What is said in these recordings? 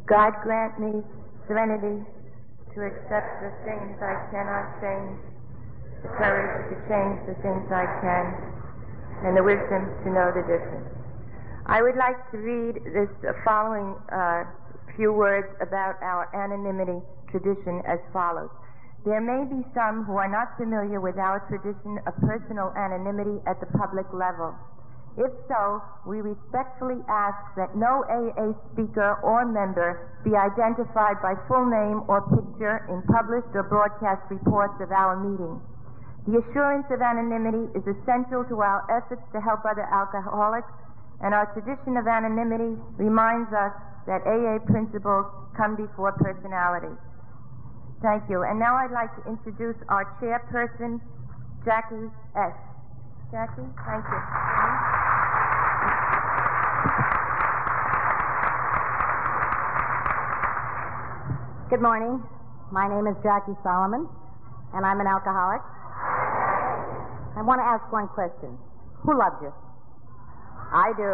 God grant me serenity to accept the things I cannot change, the courage to change the things I can, and the wisdom to know the difference. I would like to read this following few words about our anonymity tradition as follows. There may be some who are not familiar with our tradition of personal anonymity at the public level. If so, we respectfully ask that no AA speaker or member be identified by full name or picture in published or broadcast reports of our meeting. The assurance of anonymity is essential to our efforts to help other alcoholics, and our tradition of anonymity reminds us that AA principles come before personality. Thank you. And now I'd like to introduce our chairperson, Jackie S. Jackie, thank you. Good morning. My name is Jackie Solomon, and I'm an alcoholic. I want to ask one question. Who loves you? I do.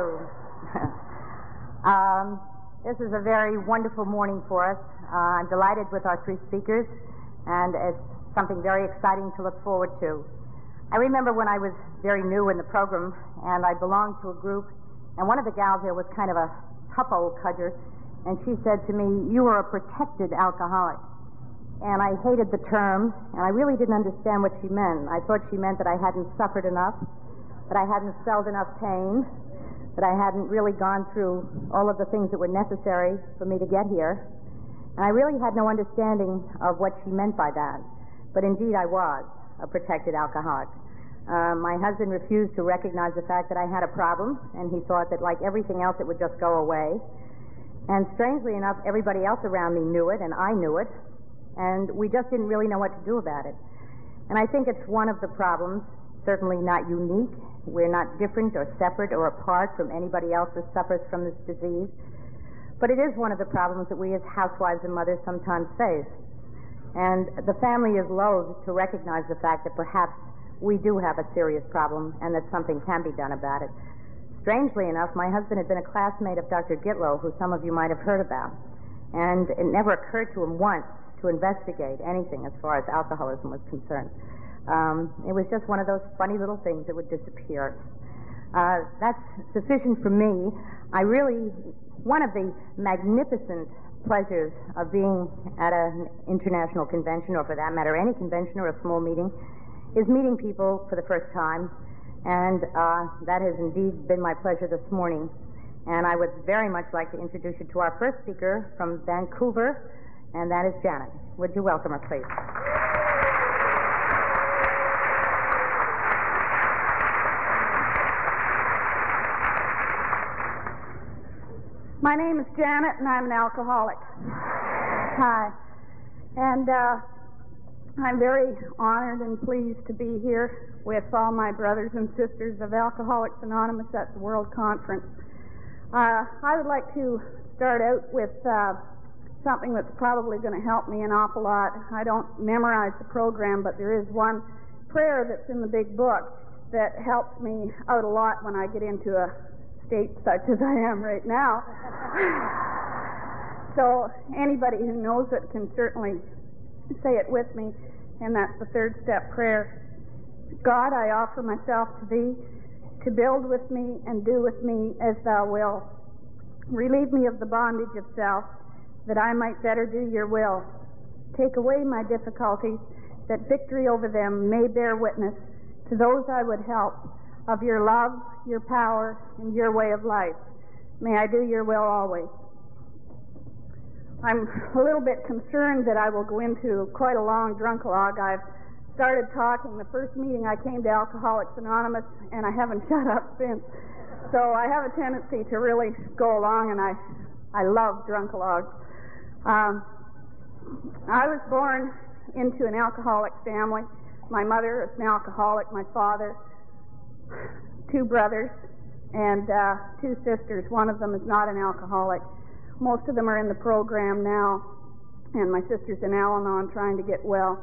This is a very wonderful morning for us. I'm delighted with our three speakers, and it's something very exciting to look forward to. I remember when I was very new in the program, and I belonged to a group, and one of the gals there was kind of a tough old cudger, and she said to me, "You are a protected alcoholic." And I hated the term, and I really didn't understand what she meant. I thought she meant that I hadn't suffered enough, that I hadn't felt enough pain, that I hadn't really gone through all of the things that were necessary for me to get here. And I really had no understanding of what she meant by that. But indeed I was a protected alcoholic. My husband refused to recognize the fact that I had a problem, and he thought that like everything else it would just go away. And strangely enough, everybody else around me knew it, and I knew it, and we just didn't really know what to do about it. And I think it's one of the problems, certainly not unique. We're not different or separate or apart from anybody else that suffers from this disease. But it is one of the problems that we as housewives and mothers sometimes face. And the family is loath to recognize the fact that perhaps we do have a serious problem and that something can be done about it. Strangely enough, my husband had been a classmate of Dr. Gitlow, who some of you might have heard about. And it never occurred to him once to investigate anything as far as alcoholism was concerned. It was just one of those funny little things that would disappear. That's sufficient for me. One of the magnificent pleasures of being at an international convention, or for that matter, any convention or a small meeting, is meeting people for the first time. And that has indeed been my pleasure this morning. And I would very much like to introduce you to our first speaker from Vancouver, and that is Janet. Would you welcome her, please? My name is Janet, and I'm an alcoholic. Hi. And I'm very honored and pleased to be here with all my brothers and sisters of Alcoholics Anonymous at the World Conference. I would like to start out with something that's probably going to help me an awful lot. I don't memorize the program, but there is one prayer that's in the big book that helps me out a lot when I get into a state such as I am right now. So anybody who knows it can certainly say it with me, and that's the third step prayer. God, I offer myself to Thee, to build with me and do with me as Thou wilt. Relieve me of the bondage of self, that I might better do Your will. Take away my difficulties, that victory over them may bear witness to those I would help of Your love, Your power, and Your way of life. May I do Your will always. I'm a little bit concerned that I will go into quite a long drunk-a-log. I've started talking the first meeting I came to Alcoholics Anonymous, and I haven't shut up since. So I have a tendency to really go along, and I love drunk-a-logs. I was born into an alcoholic family. My mother is an alcoholic, my father, 2 brothers, and 2 sisters. One of them is not an alcoholic. Most of them are in the program now, and my sister's in Al-Anon trying to get well.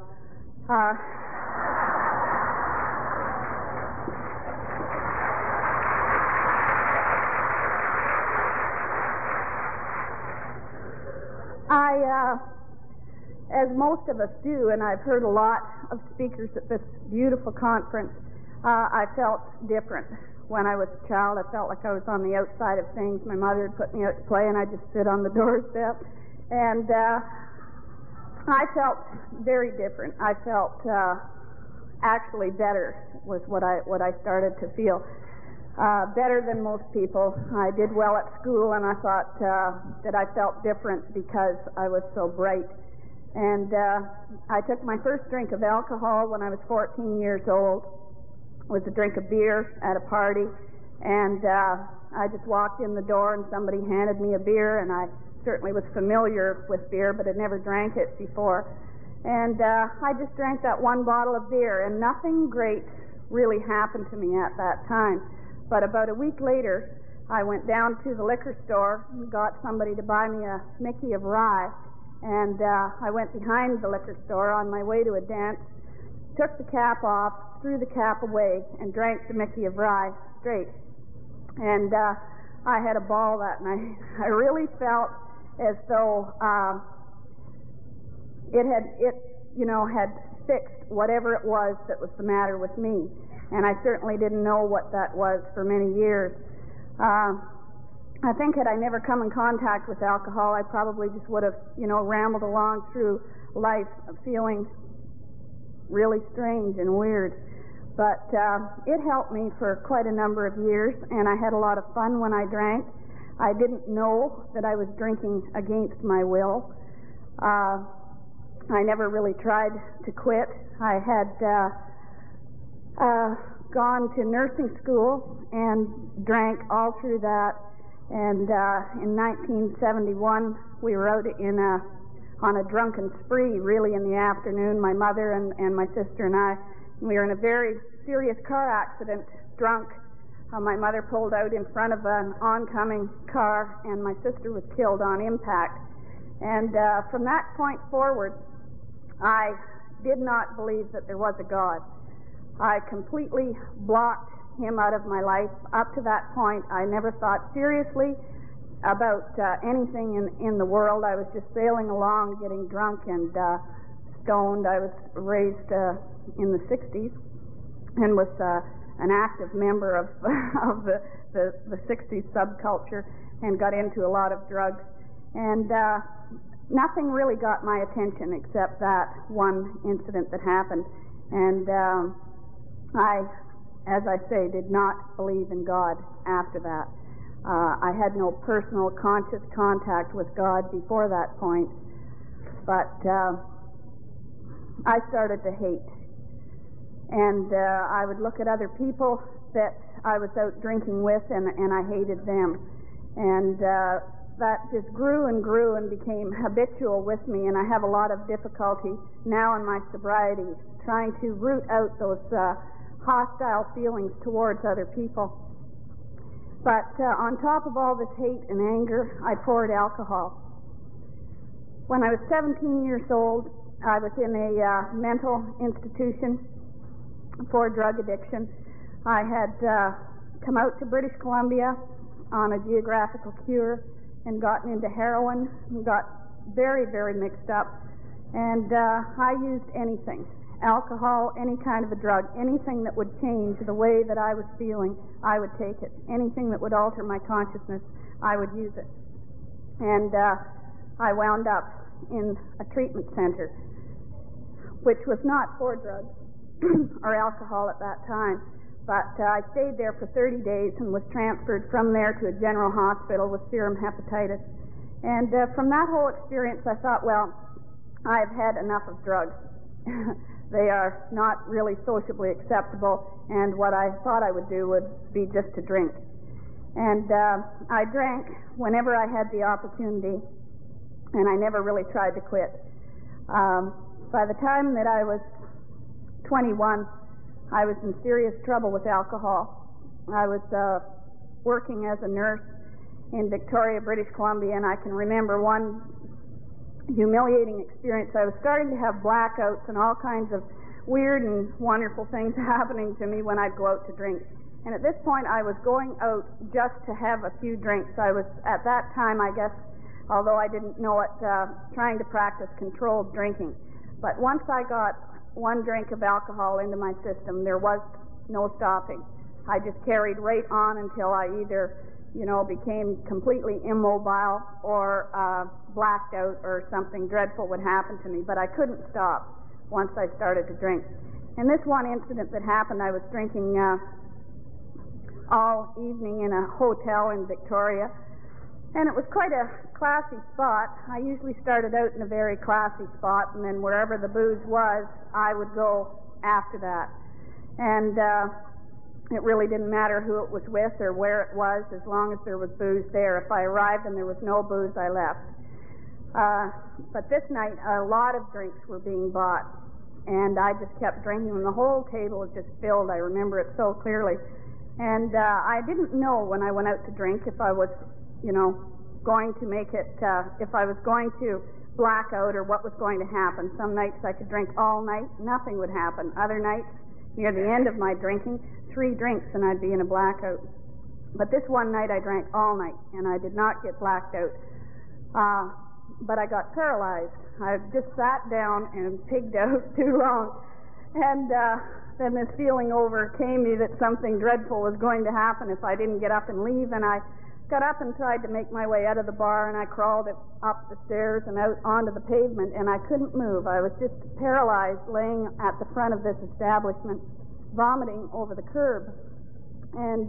As most of us do, and I've heard a lot of speakers at this beautiful conference, I felt different. When I was a child, I felt like I was on the outside of things. My mother had put me out to play, and I'd just sit on the doorstep. And I felt very different. I felt actually better was what I started to feel. Better than most people. I did well at school, and I thought that I felt different because I was so bright. And I took my first drink of alcohol when I was 14 years old. It was a drink of beer at a party, and I just walked in the door, and somebody handed me a beer, and I certainly was familiar with beer, but had never drank it before. And I just drank that one bottle of beer, and nothing great really happened to me at that time. But about a week later, I went down to the liquor store and got somebody to buy me a Mickey of Rye, and I went behind the liquor store on my way to a dance, took the cap off, threw the cap away, and drank the Mickey of Rye straight. And I had a ball that night. I really felt as though it had fixed whatever it was that was the matter with me. And I certainly didn't know what that was for many years. I think had I never come in contact with alcohol, I probably just would have, rambled along through life feeling really strange and weird. But it helped me for quite a number of years, and I had a lot of fun when I drank. I didn't know that I was drinking against my will. I never really tried to quit. I had gone to nursing school and drank all through that. And in 1971, we were out on a drunken spree, really, in the afternoon. My mother and my sister and I. We were in a very serious car accident, drunk. My mother pulled out in front of an oncoming car, and my sister was killed on impact. And from that point forward, I did not believe that there was a God. I completely blocked him out of my life. Up to that point, I never thought seriously about anything in the world. I was just sailing along, getting drunk and stoned. I was raised in the 60s and was an active member of the 60s subculture and got into a lot of drugs. And nothing really got my attention except that one incident that happened. And I, as I say, did not believe in God after that. I had no personal conscious contact with God before that point, but I started to hate. And I would look at other people that I was out drinking with, and I hated them. And that just grew and grew and became habitual with me, and I have a lot of difficulty now in my sobriety trying to root out those hostile feelings towards other people. But on top of all this hate and anger, I poured alcohol. When I was 17 years old, I was in a mental institution for drug addiction. I had come out to British Columbia on a geographical cure and gotten into heroin and got very, very mixed up. And I used anything. Alcohol, any kind of a drug, anything that would change the way that I was feeling, I would take it. Anything that would alter my consciousness, I would use it. And I wound up in a treatment center, which was not for drugs or alcohol at that time. But I stayed there for 30 days and was transferred from there to a general hospital with serum hepatitis. And from that whole experience, I thought, well, I've had enough of drugs. They are not really sociably acceptable, and what I thought I would do would be just to drink. And I drank whenever I had the opportunity, and I never really tried to quit. By the time that I was 21, I was in serious trouble with alcohol. I was working as a nurse in Victoria, British Columbia, and I can remember one humiliating experience. I was starting to have blackouts and all kinds of weird and wonderful things happening to me when I'd go out to drink. And at this point, I was going out just to have a few drinks. I was, at that time, I guess, although I didn't know it, trying to practice controlled drinking. But once I got one drink of alcohol into my system, there was no stopping. I just carried right on until I either, became completely immobile or blacked out, or something dreadful would happen to me. But I couldn't stop once I started to drink. And this one incident that happened, I was drinking all evening in a hotel in Victoria, and it was quite a classy spot. I usually started out in a very classy spot, and then wherever the booze was, I would go after that. And it really didn't matter who it was with or where it was, as long as there was booze there. If I arrived and there was no booze, I left. But this night, a lot of drinks were being bought, and I just kept drinking, and the whole table was just filled. I remember it so clearly. And I didn't know when I went out to drink if I was, going to make it, if I was going to black out or what was going to happen. Some nights I could drink all night, nothing would happen. Other nights, near the end of my drinking, 3 drinks and I'd be in a blackout. But this one night I drank all night, and I did not get blacked out. But I got paralyzed. I just sat down and pigged out too long. And then this feeling overcame me that something dreadful was going to happen if I didn't get up and leave. And I got up and tried to make my way out of the bar, and I crawled up the stairs and out onto the pavement, and I couldn't move. I was just paralyzed, laying at the front of this establishment, vomiting over the curb. And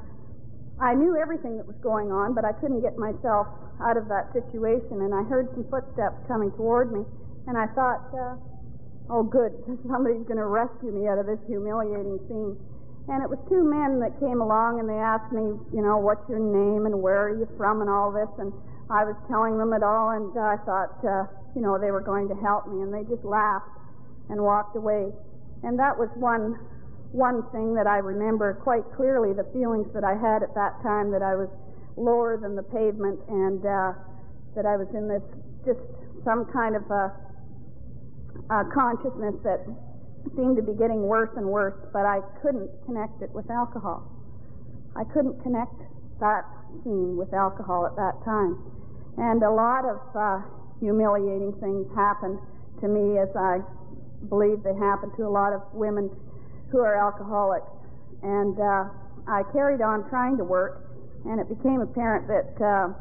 I knew everything that was going on, but I couldn't get myself out of that situation. And I heard some footsteps coming toward me, and I thought, oh good, somebody's going to rescue me out of this humiliating scene. And it was 2 men that came along, and they asked me, what's your name and where are you from and all this. And I was telling them it all, and I thought, they were going to help me, and they just laughed and walked away. And that was one thing that I remember quite clearly, the feelings that I had at that time, that I was lower than the pavement, and that I was in this, just some kind of a consciousness that seemed to be getting worse and worse, but I couldn't connect it with alcohol. I couldn't connect that scene with alcohol at that time. And a lot of humiliating things happened to me, as I believe they happened to a lot of women who are alcoholics. And I carried on trying to work, and it became apparent that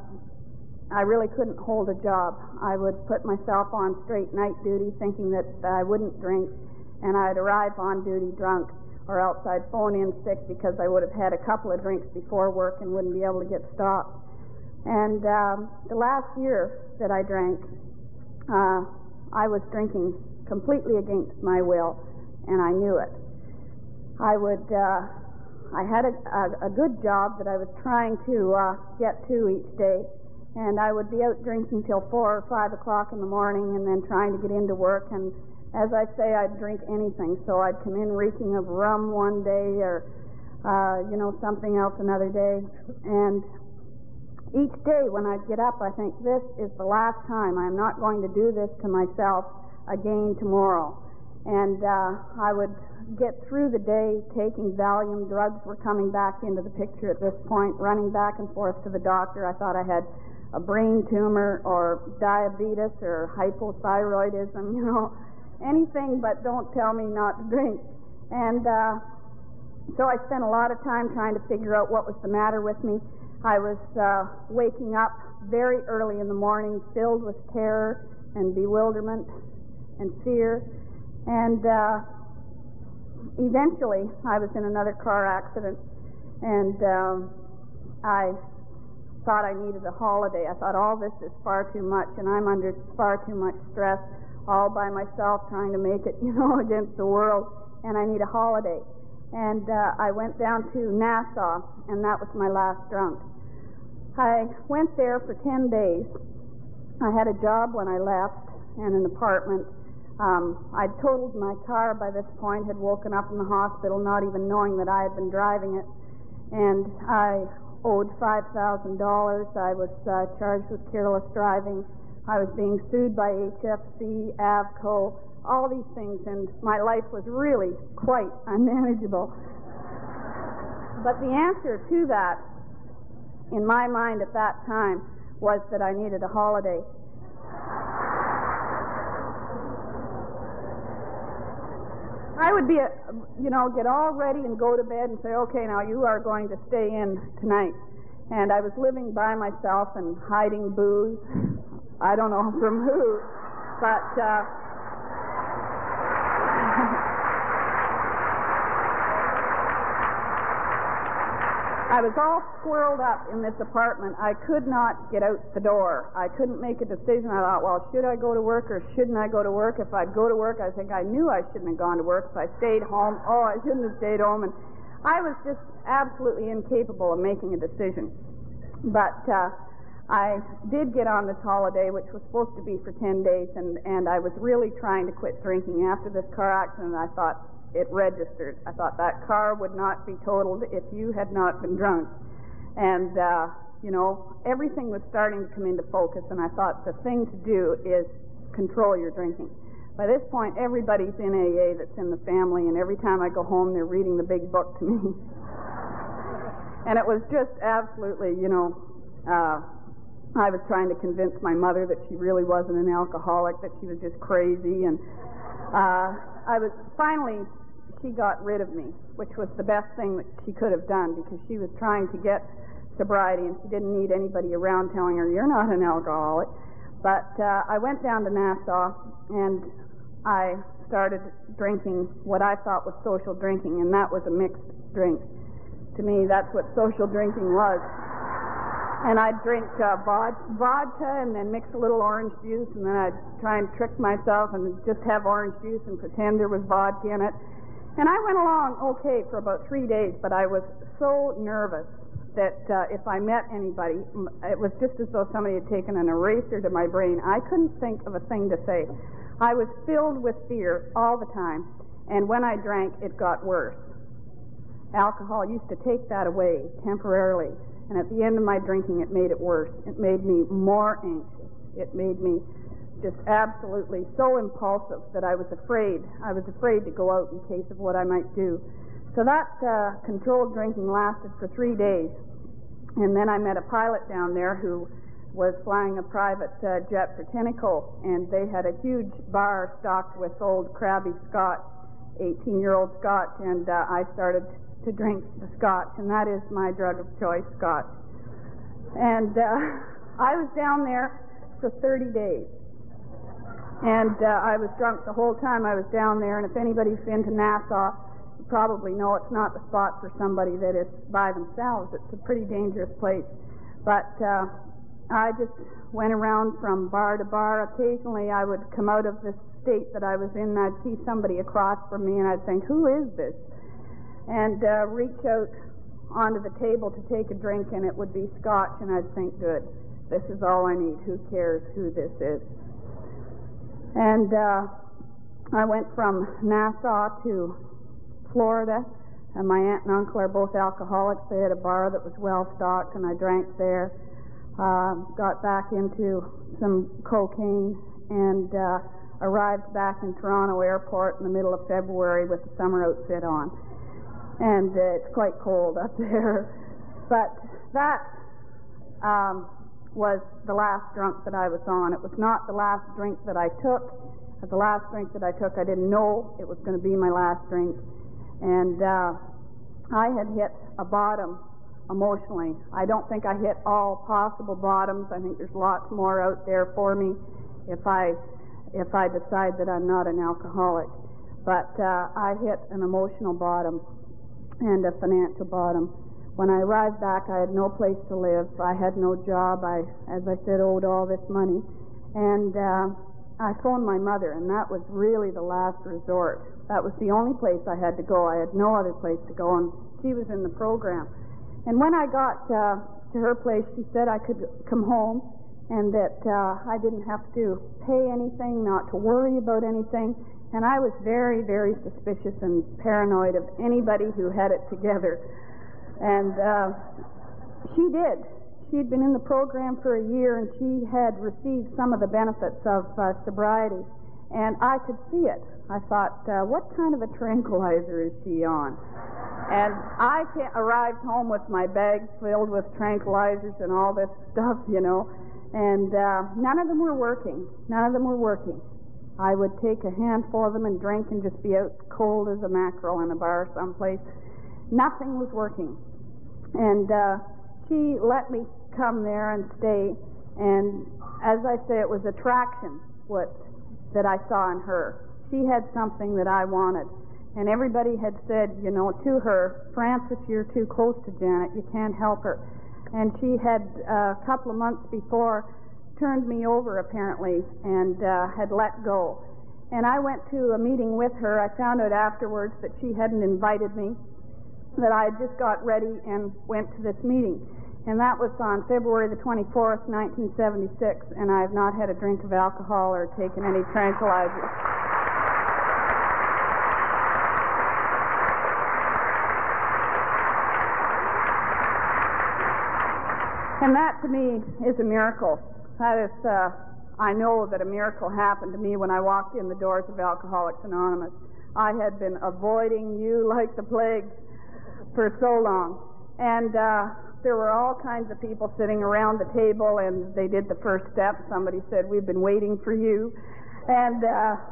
I really couldn't hold a job. I would put myself on straight night duty, thinking that I wouldn't drink, and I'd arrive on duty drunk, or else I'd phone in sick because I would have had a couple of drinks before work and wouldn't be able to get stopped. And the last year that I drank, I was drinking completely against my will, and I knew it. I had a good job that I was trying to get to each day, and I would be out drinking till 4 or 5 o'clock in the morning, and then trying to get into work. And as I say, I'd drink anything. So I'd come in reeking of rum one day, or something else another day. And each day when I'd get up, I think, this is the last time. I'm not going to do this to myself again tomorrow. And I would get through the day taking Valium. Drugs were coming back into the picture at this point, running back and forth to the doctor. I thought I had a brain tumor or diabetes or hypothyroidism, anything but don't tell me not to drink. And so I spent a lot of time trying to figure out what was the matter with me. I was waking up very early in the morning, filled with terror and bewilderment and fear. And eventually I was in another car accident, and I thought I needed a holiday. I thought, all this is far too much, and I'm under far too much stress, all by myself trying to make it, against the world, and I need a holiday. And I went down to Nassau, and that was my last drunk. I went there for 10 days. I had a job when I left, and an apartment. I'd totaled my car by this point, had woken up in the hospital not even knowing that I had been driving it, and I owed $5,000. I was charged with careless driving. I was being sued by HFC, Avco, all these things, and my life was really quite unmanageable. But the answer to that, in my mind at that time, was that I needed a holiday. I would be, get all ready and go to bed and say, okay, now you are going to stay in tonight. And I was living by myself and hiding booze. I don't know from who, but I was all squirreled up in this apartment. I could not get out the door. I couldn't make a decision. I thought, well, should I go to work or shouldn't I go to work? If I'd go to work, I think I knew I shouldn't have gone to work. If I stayed home, I shouldn't have stayed home. And I was just absolutely incapable of making a decision. But I did get on this holiday, which was supposed to be for 10 days, and I was really trying to quit drinking. After this car accident, I thought, it registered. I thought that car would not be totaled if you had not been drunk. And, everything was starting to come into focus, and I thought the thing to do is control your drinking. By this point, everybody's in AA that's in the family, and every time I go home, they're reading the big book to me. And it was just absolutely, I was trying to convince my mother that she really wasn't an alcoholic, that she was just crazy, and finally, she got rid of me, which was the best thing that she could have done, because she was trying to get sobriety and she didn't need anybody around telling her, you're not an alcoholic. But I went down to Nassau and I started drinking what I thought was social drinking, and that was a mixed drink. To me, that's what social drinking was. And I'd drink vodka and then mix a little orange juice, and then I'd try and trick myself and just have orange juice and pretend there was vodka in it. And I went along okay for about 3 days, but I was so nervous that if I met anybody, it was just as though somebody had taken an eraser to my brain. I couldn't think of a thing to say. I was filled with fear all the time, and when I drank, it got worse. Alcohol used to take that away temporarily, and at the end of my drinking, it made it worse. It made me more anxious. It made me just absolutely so impulsive that I was afraid. I was afraid to go out in case of what I might do. So that controlled drinking lasted for 3 days. And then I met a pilot down there who was flying a private jet for Tenneco, and they had a huge bar stocked with old crabby Scotch, 18-year-old Scotch, and I started to drink the Scotch, and that is my drug of choice, Scotch. And I was down there for 30 days. And I was drunk the whole time I was down there, and if anybody's been to Nassau, you probably know it's not the spot for somebody that is by themselves. It's a pretty dangerous place. But I just went around from bar to bar. Occasionally I would come out of this state that I was in, and I'd see somebody across from me, and I'd think, who is this? And reach out onto the table to take a drink, and it would be Scotch, and I'd think, good, this is all I need. Who cares who this is? And I went from Nassau to Florida, and my aunt and uncle are both alcoholics. They had a bar that was well stocked, and I drank there. Got back into some cocaine, and arrived back in Toronto Airport in the middle of February with the summer outfit on. And it's quite cold up there. But that was the last drunk that I was on. It was not the last drink that I took. The last drink that I took, I didn't know it was going to be my last drink. And I had hit a bottom emotionally. I don't think I hit all possible bottoms. I think there's lots more out there for me if I decide that I'm not an alcoholic. But I hit an emotional bottom and a financial bottom. When I arrived back, I had no place to live. I had no job. I, as I said, owed all this money. And I phoned my mother, and that was really the last resort. That was the only place I had to go. I had no other place to go, and she was in the program. And when I got to her place, she said I could come home and that I didn't have to pay anything, not to worry about anything. And I was very, very suspicious and paranoid of anybody who had it together. And she did. She'd been in the program for a year, and she had received some of the benefits of sobriety. And I could see it. I thought, what kind of a tranquilizer is she on? And I arrived home with my bag filled with tranquilizers and all this stuff, And none of them were working. None of them were working. I would take a handful of them and drink and just be out cold as a mackerel in a bar someplace. Nothing was working. And she let me come there and stay. And as I say, it was attraction that I saw in her. She had something that I wanted. And everybody had said, you know, to her, Frances, you're too close to Janet. You can't help her. And she had, a couple of months before, turned me over, apparently, and had let go. And I went to a meeting with her. I found out afterwards that she hadn't invited me, that I had just got ready and went to this meeting. And that was on February the 24th, 1976, and I have not had a drink of alcohol or taken any tranquilizers. And that, to me, is a miracle. That is, I know that a miracle happened to me when I walked in the doors of Alcoholics Anonymous. I had been avoiding you like the plague for so long. And there were all kinds of people sitting around the table, and they did the first step. Somebody said, we've been waiting for you. And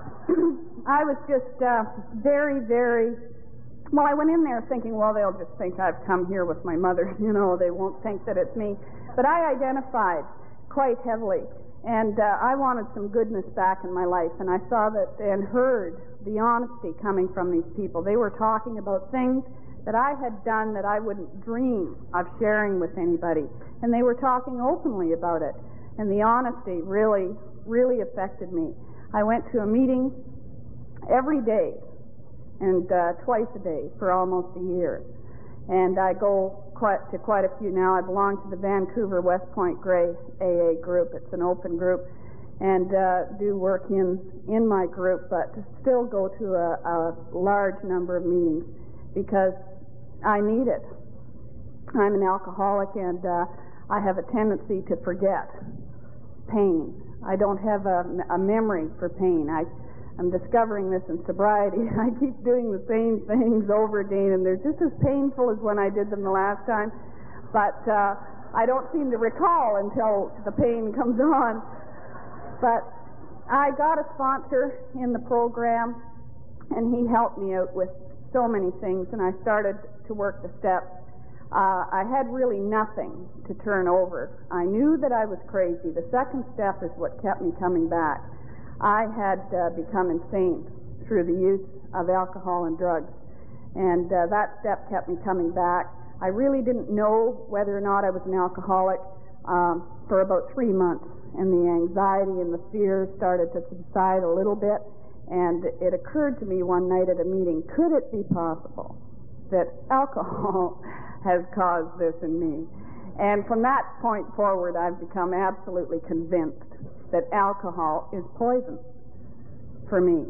I was just very, very... Well, I went in there thinking, well, they'll just think I've come here with my mother. You know, they won't think that it's me. But I identified quite heavily, and I wanted some goodness back in my life, and I saw that and heard the honesty coming from these people. They were talking about things that I had done that I wouldn't dream of sharing with anybody, and they were talking openly about it, and the honesty really, really affected me. I went to a meeting every day, and twice a day for almost a year. And I go to quite a few now. I belong to the Vancouver West Point Grey AA group. It's an open group, and do work in my group, but still go to a large number of meetings because I need it. I'm an alcoholic, and I have a tendency to forget pain. I don't have a memory for pain. I'm discovering this in sobriety. I keep doing the same things over again, and they're just as painful as when I did them the last time. But I don't seem to recall until the pain comes on. But I got a sponsor in the program, and he helped me out with so many things, and I started to work the steps. I had really nothing to turn over. I knew that I was crazy. The second step is what kept me coming back. I had become insane through the use of alcohol and drugs, and that step kept me coming back. I really didn't know whether or not I was an alcoholic for about 3 months, and the anxiety and the fear started to subside a little bit, and it occurred to me one night at a meeting, could it be possible that alcohol has caused this in me? And from that point forward, I've become absolutely convinced that alcohol is poison for me.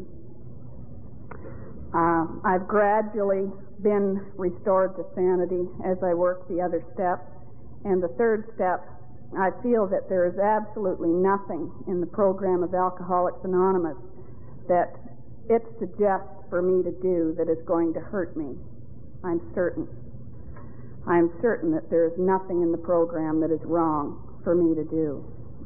I've gradually been restored to sanity as I work the other steps. And the third step, I feel that there is absolutely nothing in the program of Alcoholics Anonymous that it suggests for me to do that is going to hurt me. I'm certain. I'm certain that there is nothing in the program that is wrong for me to do.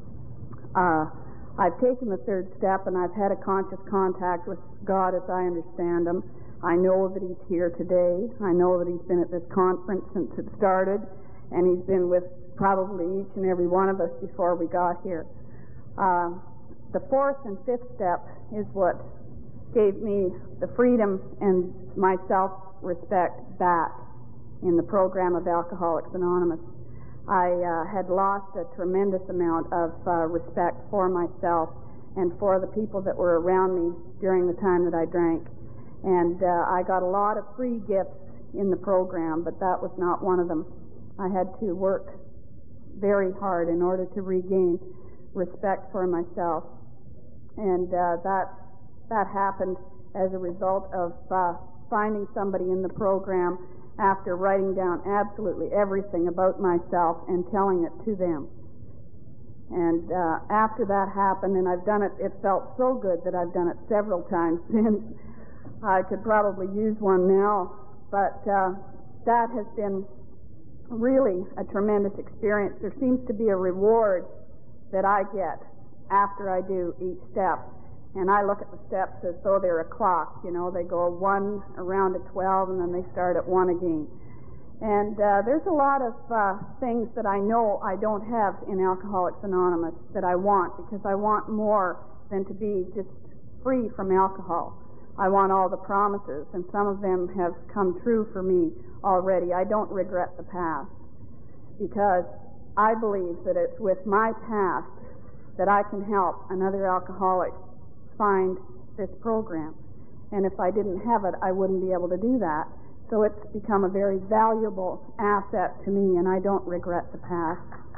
I've taken the third step, and I've had a conscious contact with God as I understand Him. I know that He's here today. I know that He's been at this conference since it started, and He's been with probably each and every one of us before we got here. The fourth and fifth step is what gave me the freedom and my self-respect back in the program of Alcoholics Anonymous. I had lost a tremendous amount of respect for myself and for the people that were around me during the time that I drank. And I got a lot of free gifts in the program, but that was not one of them. I had to work very hard in order to regain respect for myself. And that happened as a result of finding somebody in the program after writing down absolutely everything about myself and telling it to them. And after that happened, and I've done it, it felt so good that I've done it several times since. I could probably use one now, but that has been really a tremendous experience. There seems to be a reward that I get after I do each step. And I look at the steps as though they're a clock. You know, they go 1 around at 12, and then they start at 1 again. And there's a lot of things that I know I don't have in Alcoholics Anonymous that I want, because I want more than to be just free from alcohol. I want all the promises, and some of them have come true for me already. I don't regret the past, because I believe that it's with my past that I can help another alcoholic find this program. And if I didn't have it, I wouldn't be able to do that. So it's become a very valuable asset to me, and I don't regret the past.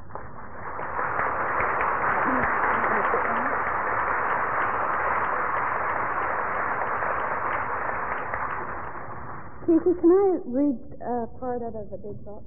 Kiki, can I read part out of the big book?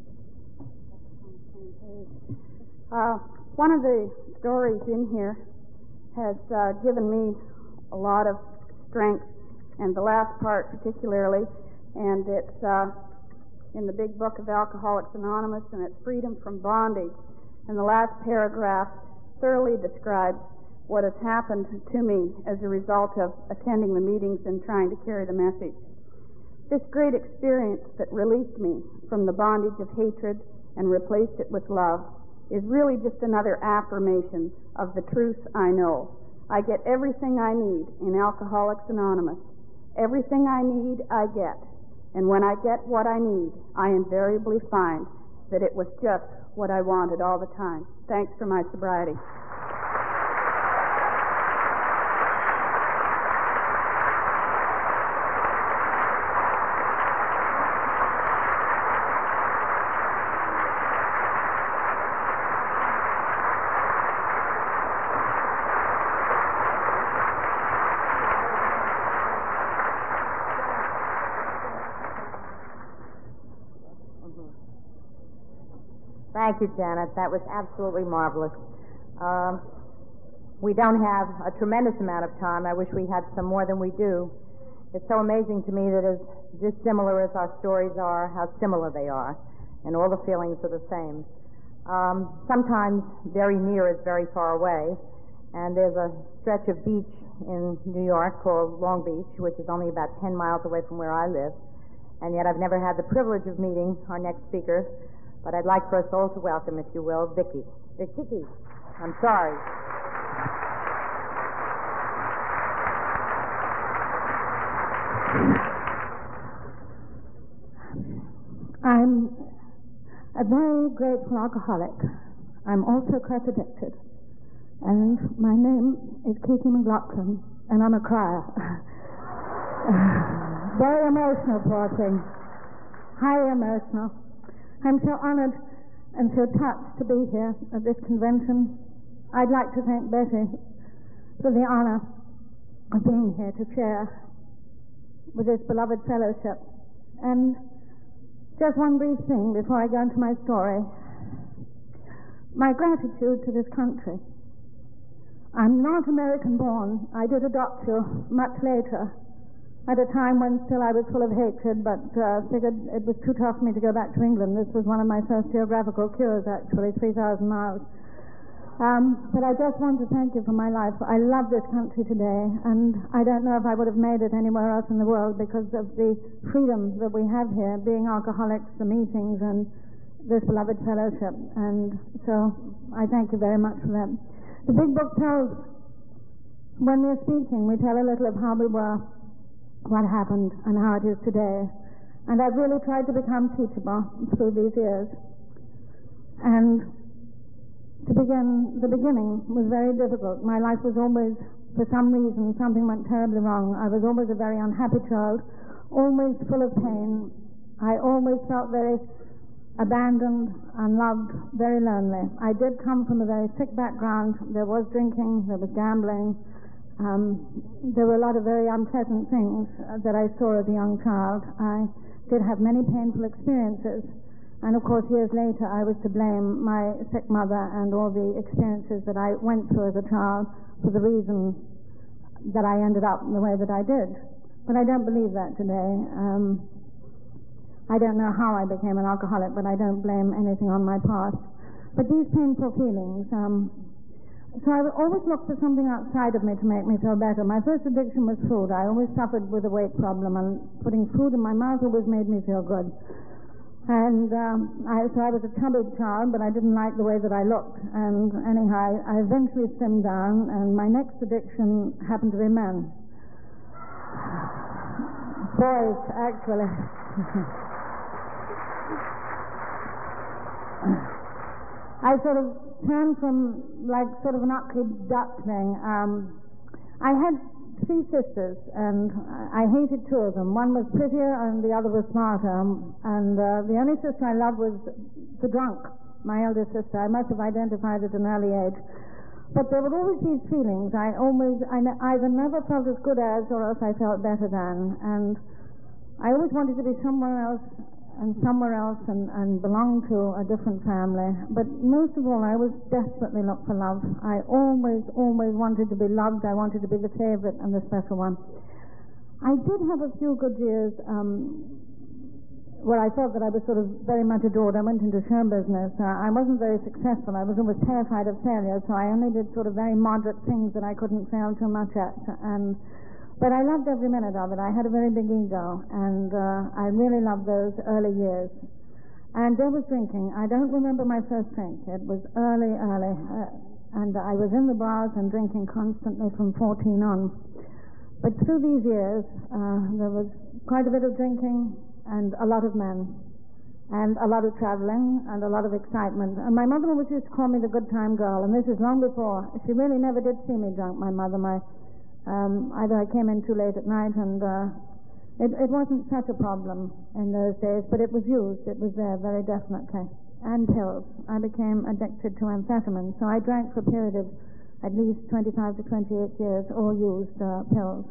One of the stories in here has given me a lot of strength, and the last part particularly, and it's in the big book of Alcoholics Anonymous, and it's Freedom from Bondage. And the last paragraph thoroughly describes what has happened to me as a result of attending the meetings and trying to carry the message. This great experience that released me from the bondage of hatred and replaced it with love is really just another affirmation of the truth I know. I get everything I need in Alcoholics Anonymous. Everything I need, I get. And when I get what I need, I invariably find that it was just what I wanted all the time. Thanks for my sobriety. Thank you, Janet. That was absolutely marvelous. We don't have a tremendous amount of time. I wish we had some more than we do. It's so amazing to me that as dissimilar as our stories are, how similar they are, and all the feelings are the same. Sometimes very near is very far away, and there's a stretch of beach in New York called Long Beach, which is only about 10 miles away from where I live, and yet I've never had the privilege of meeting our next speaker. But I'd like for us all to welcome, if you will, Vicki. Vicki. I'm sorry. I'm a very grateful alcoholic. I'm also crack addicted. And my name is Kiki McLaughlin, and I'm a crier. Very emotional, poor thing. Highly emotional. I'm so honored and so touched to be here at this convention. I'd like to thank Betty for the honor of being here to share with this beloved fellowship. And just one brief thing before I go into my story. My gratitude to this country. I'm not American born. I did adopt you much later, at a time when still I was full of hatred, but figured it was too tough for me to go back to England. This was one of my first geographical cures, actually, 3,000 miles. But I just want to thank you for my life. I love this country today, and I don't know if I would have made it anywhere else in the world because of the freedom that we have here, being alcoholics, the meetings, and this beloved fellowship. And so I thank you very much for that. The big book tells, when we're speaking, we tell a little of how we were, what happened, and how it is today. And I've really tried to become teachable through these years. And to begin, the beginning was very difficult. My life was always, for some reason, something went terribly wrong. I was always a very unhappy child, always full of pain. I always felt very abandoned, unloved, very lonely. I did come from a very sick background. There was drinking, there was gambling. There were a lot of very unpleasant things that I saw as a young child. I did have many painful experiences, and of course years later I was to blame my sick mother and all the experiences that I went through as a child for the reason that I ended up in the way that I did. But I don't believe that today. I don't know how I became an alcoholic, but I don't blame anything on my past. But these painful feelings, So I would always look for something outside of me to make me feel better. My first addiction was food. I always suffered with a weight problem, and putting food in my mouth always made me feel good. And so I was a chubby child, but I didn't like the way that I looked. And anyhow, I eventually slimmed down, and my next addiction happened to be men. Boys, actually. I sort of turned from like sort of an ugly duckling. I had 3 sisters, and I hated 2 of them. One was prettier, and the other was smarter. And the only sister I loved was the drunk, my elder sister. I must have identified at an early age. But there were always these feelings. I either never felt as good as, or else I felt better than. And I always wanted to be somewhere else and belong to a different family. But most of all, I was desperately looked for love. I always wanted to be loved. I wanted to be the favorite and the special one. I did have a few good years where I thought that I was sort of very much adored. I went into show business. I wasn't very successful. I was always terrified of failure, so I only did sort of very moderate things that I couldn't fail too much at. But I loved every minute of it. I had a very big ego, and I really loved those early years. And there was drinking. I don't remember my first drink. It was early, and I was in the bars and drinking constantly from 14 on. But through these years, there was quite a bit of drinking and a lot of men, and a lot of traveling, and a lot of excitement. And my mother always used to call me the good time girl, and this is long before. She really never did see me drunk, my mother. Either I came in too late at night, and it wasn't such a problem in those days, but it was used. It was there very definitely. And pills. I became addicted to amphetamines, so I drank for a period of at least 25 to 28 years, all used pills.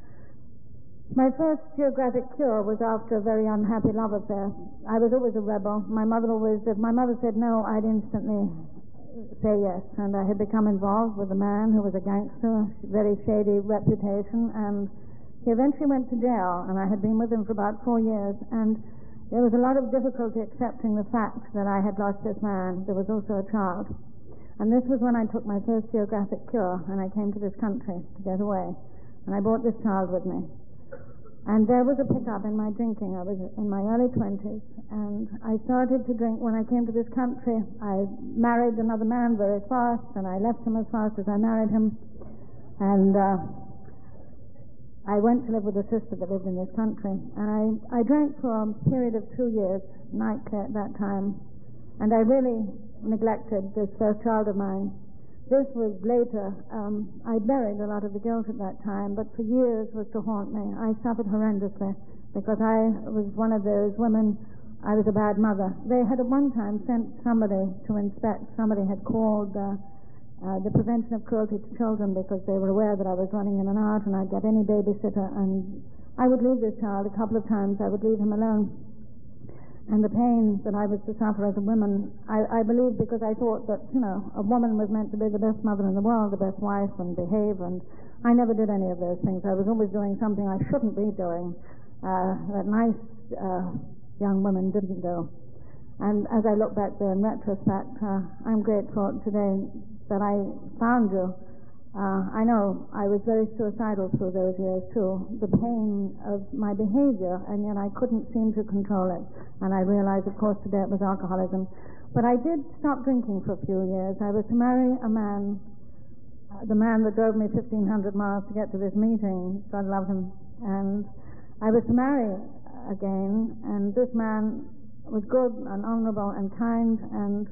My first geographic cure was after a very unhappy love affair. I was always a rebel. If my mother said no, I'd instantly say yes, and I had become involved with a man who was a gangster, very shady reputation, and he eventually went to jail, and I had been with him for about 4 years, and there was a lot of difficulty accepting the fact that I had lost this man. There was also a child, and this was when I took my first geographic cure, and I came to this country to get away, and I brought this child with me. And there was a pickup in my drinking. I was in my early 20s, and I started to drink when I came to this country. I married another man very fast, and I left him as fast as I married him. And I went to live with a sister that lived in this country. And I drank for a period of 2 years, nightly at that time. And I really neglected this first child of mine. This was later. I buried a lot of the guilt at that time, but for years was to haunt me. I suffered horrendously because I was one of those women. I was a bad mother. They had at one time sent somebody to inspect. Somebody had called the Prevention of Cruelty to Children because they were aware that I was running in and out, and I'd get any babysitter, and I would leave this child a couple of times. I would leave him alone. And the pain that I was to suffer as a woman, I believe, because I thought that, a woman was meant to be the best mother in the world, the best wife, and behave, and I never did any of those things. I was always doing something I shouldn't be doing, that nice young women didn't do. And as I look back there in retrospect, I'm grateful today that I found you. I know I was very suicidal through those years too, the pain of my behavior, and yet I couldn't seem to control it. And I realized, of course, today it was alcoholism. But I did stop drinking for a few years. I was to marry a man, the man that drove me 1,500 miles to get to this meeting, God love him. And I was to marry again, and this man was good and honorable and kind and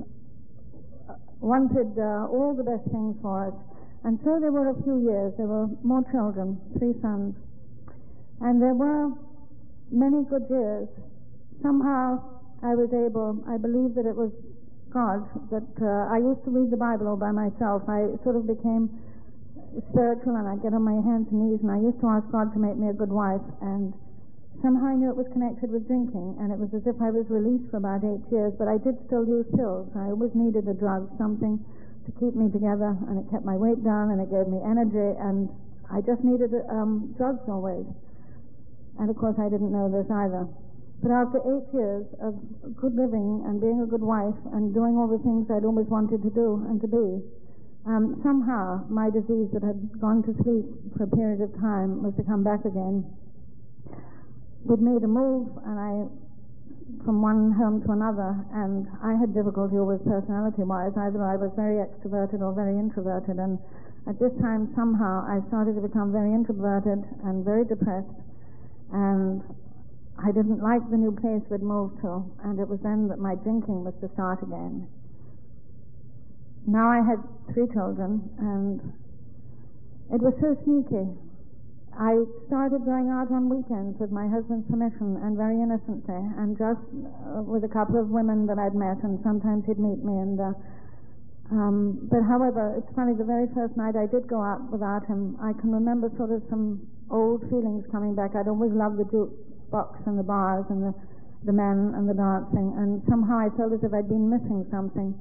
wanted all the best things for us. And so there were a few years. There were more children, 3 sons. And there were many good years. Somehow I was able, I believe that it was God, that I used to read the Bible all by myself. I sort of became spiritual, and I'd get on my hands and knees, and I used to ask God to make me a good wife. And somehow I knew it was connected with drinking, and it was as if I was released for about 8 years, but I did still use pills. I always needed a drug, something to keep me together, and it kept my weight down, and it gave me energy, and I just needed drugs always. And of course I didn't know this either. But after 8 years of good living and being a good wife and doing all the things I'd always wanted to do and to be, somehow my disease that had gone to sleep for a period of time was to come back again. We'd made a move from one home to another, and I had difficulty always personality-wise. Either I was very extroverted or very introverted, and at this time somehow I started to become very introverted and very depressed, and I didn't like the new place we'd moved to, and it was then that my drinking was to start again. Now I had 3 children, and it was so sneaky. I started going out on weekends with my husband's permission and very innocently, and just with a couple of women that I'd met, and sometimes he'd meet me. But however, it's funny, the very first night I did go out without him, I can remember sort of some old feelings coming back. I'd always loved the jukebox and the bars and the men and the dancing, and somehow I felt as if I'd been missing something.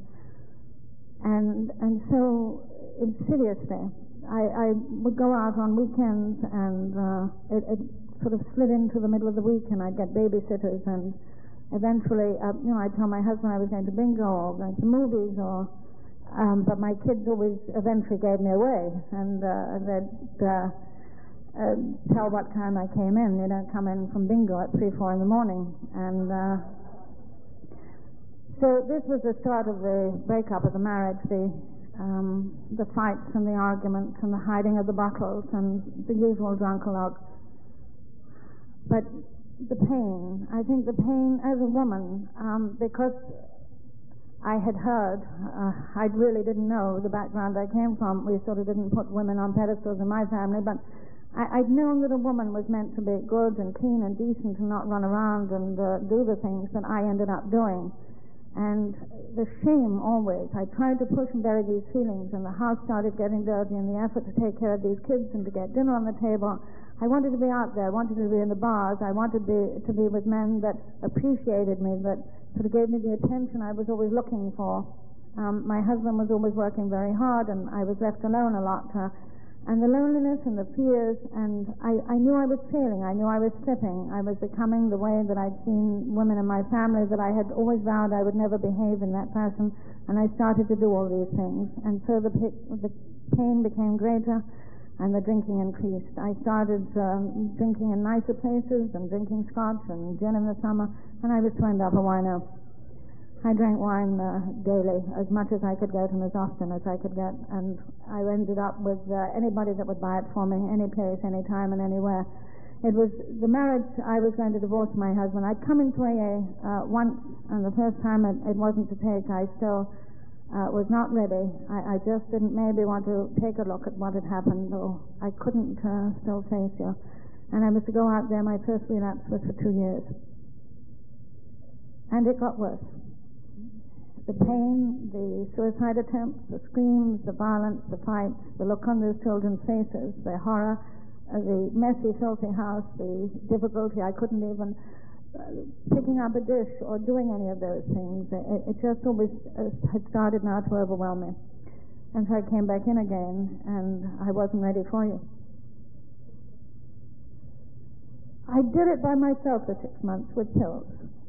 And so, insidiously, I would go out on weekends, and it sort of slid into the middle of the week, and I'd get babysitters, and eventually, I'd tell my husband I was going to bingo or going to movies, but my kids always eventually gave me away, and they'd tell what time I came in. You don't come in from bingo at 3, 4 in the morning, and so this was the start of the breakup of the marriage, the fights and the arguments and the hiding of the bottles and the usual drunkalogue. But the pain, I think the pain as a woman, because I had heard, I really didn't know the background I came from. We sort of didn't put women on pedestals in my family, but I'd known that a woman was meant to be good and clean and decent and not run around and do the things that I ended up doing. And the shame always, I tried to push and bury these feelings, and the house started getting dirty, and the effort to take care of these kids and to get dinner on the table. I wanted to be out there, I wanted to be in the bars, I wanted to be with men that appreciated me, that sort of gave me the attention I was always looking for. My husband was always working very hard, and I was left alone a lot. And the loneliness and the fears, and I knew I was failing, I knew I was slipping, I was becoming the way that I'd seen women in my family, that I had always vowed I would never behave in that fashion, and I started to do all these things. And so the pain became greater, and the drinking increased. I started drinking in nicer places, and drinking scotch and gin in the summer, and I was turned up a wino. I drank wine daily, as much as I could get and as often as I could get, and I ended up with anybody that would buy it for me, any place, any time, and anywhere. It was the marriage. I was going to divorce my husband. I'd come into AA once, and the first time it wasn't to take. I still was not ready. I just didn't maybe want to take a look at what had happened, or I couldn't still face you. And I was to go out there. My first relapse was for 2 years. And it got worse. The pain, the suicide attempts, the screams, the violence, the fights, the look on those children's faces, the horror, the messy, filthy house, the difficulty. I couldn't even picking up a dish or doing any of those things. It just always had started now to overwhelm me. And so I came back in again, and I wasn't ready for you. I did it by myself for 6 months with pills.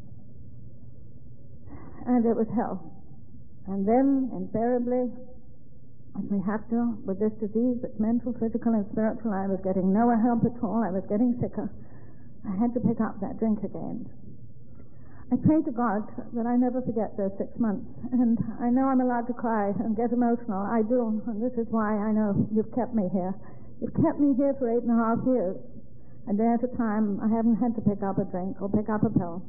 And it was hell. And then, invariably, as we have to, with this disease that's mental, physical, and spiritual, I was getting no help at all. I was getting sicker. I had to pick up that drink again. I pray to God that I never forget those 6 months. And I know I'm allowed to cry and get emotional. I do. And this is why I know you've kept me here. You've kept me here for 8.5 years. A day at a time, I haven't had to pick up a drink or pick up a pill.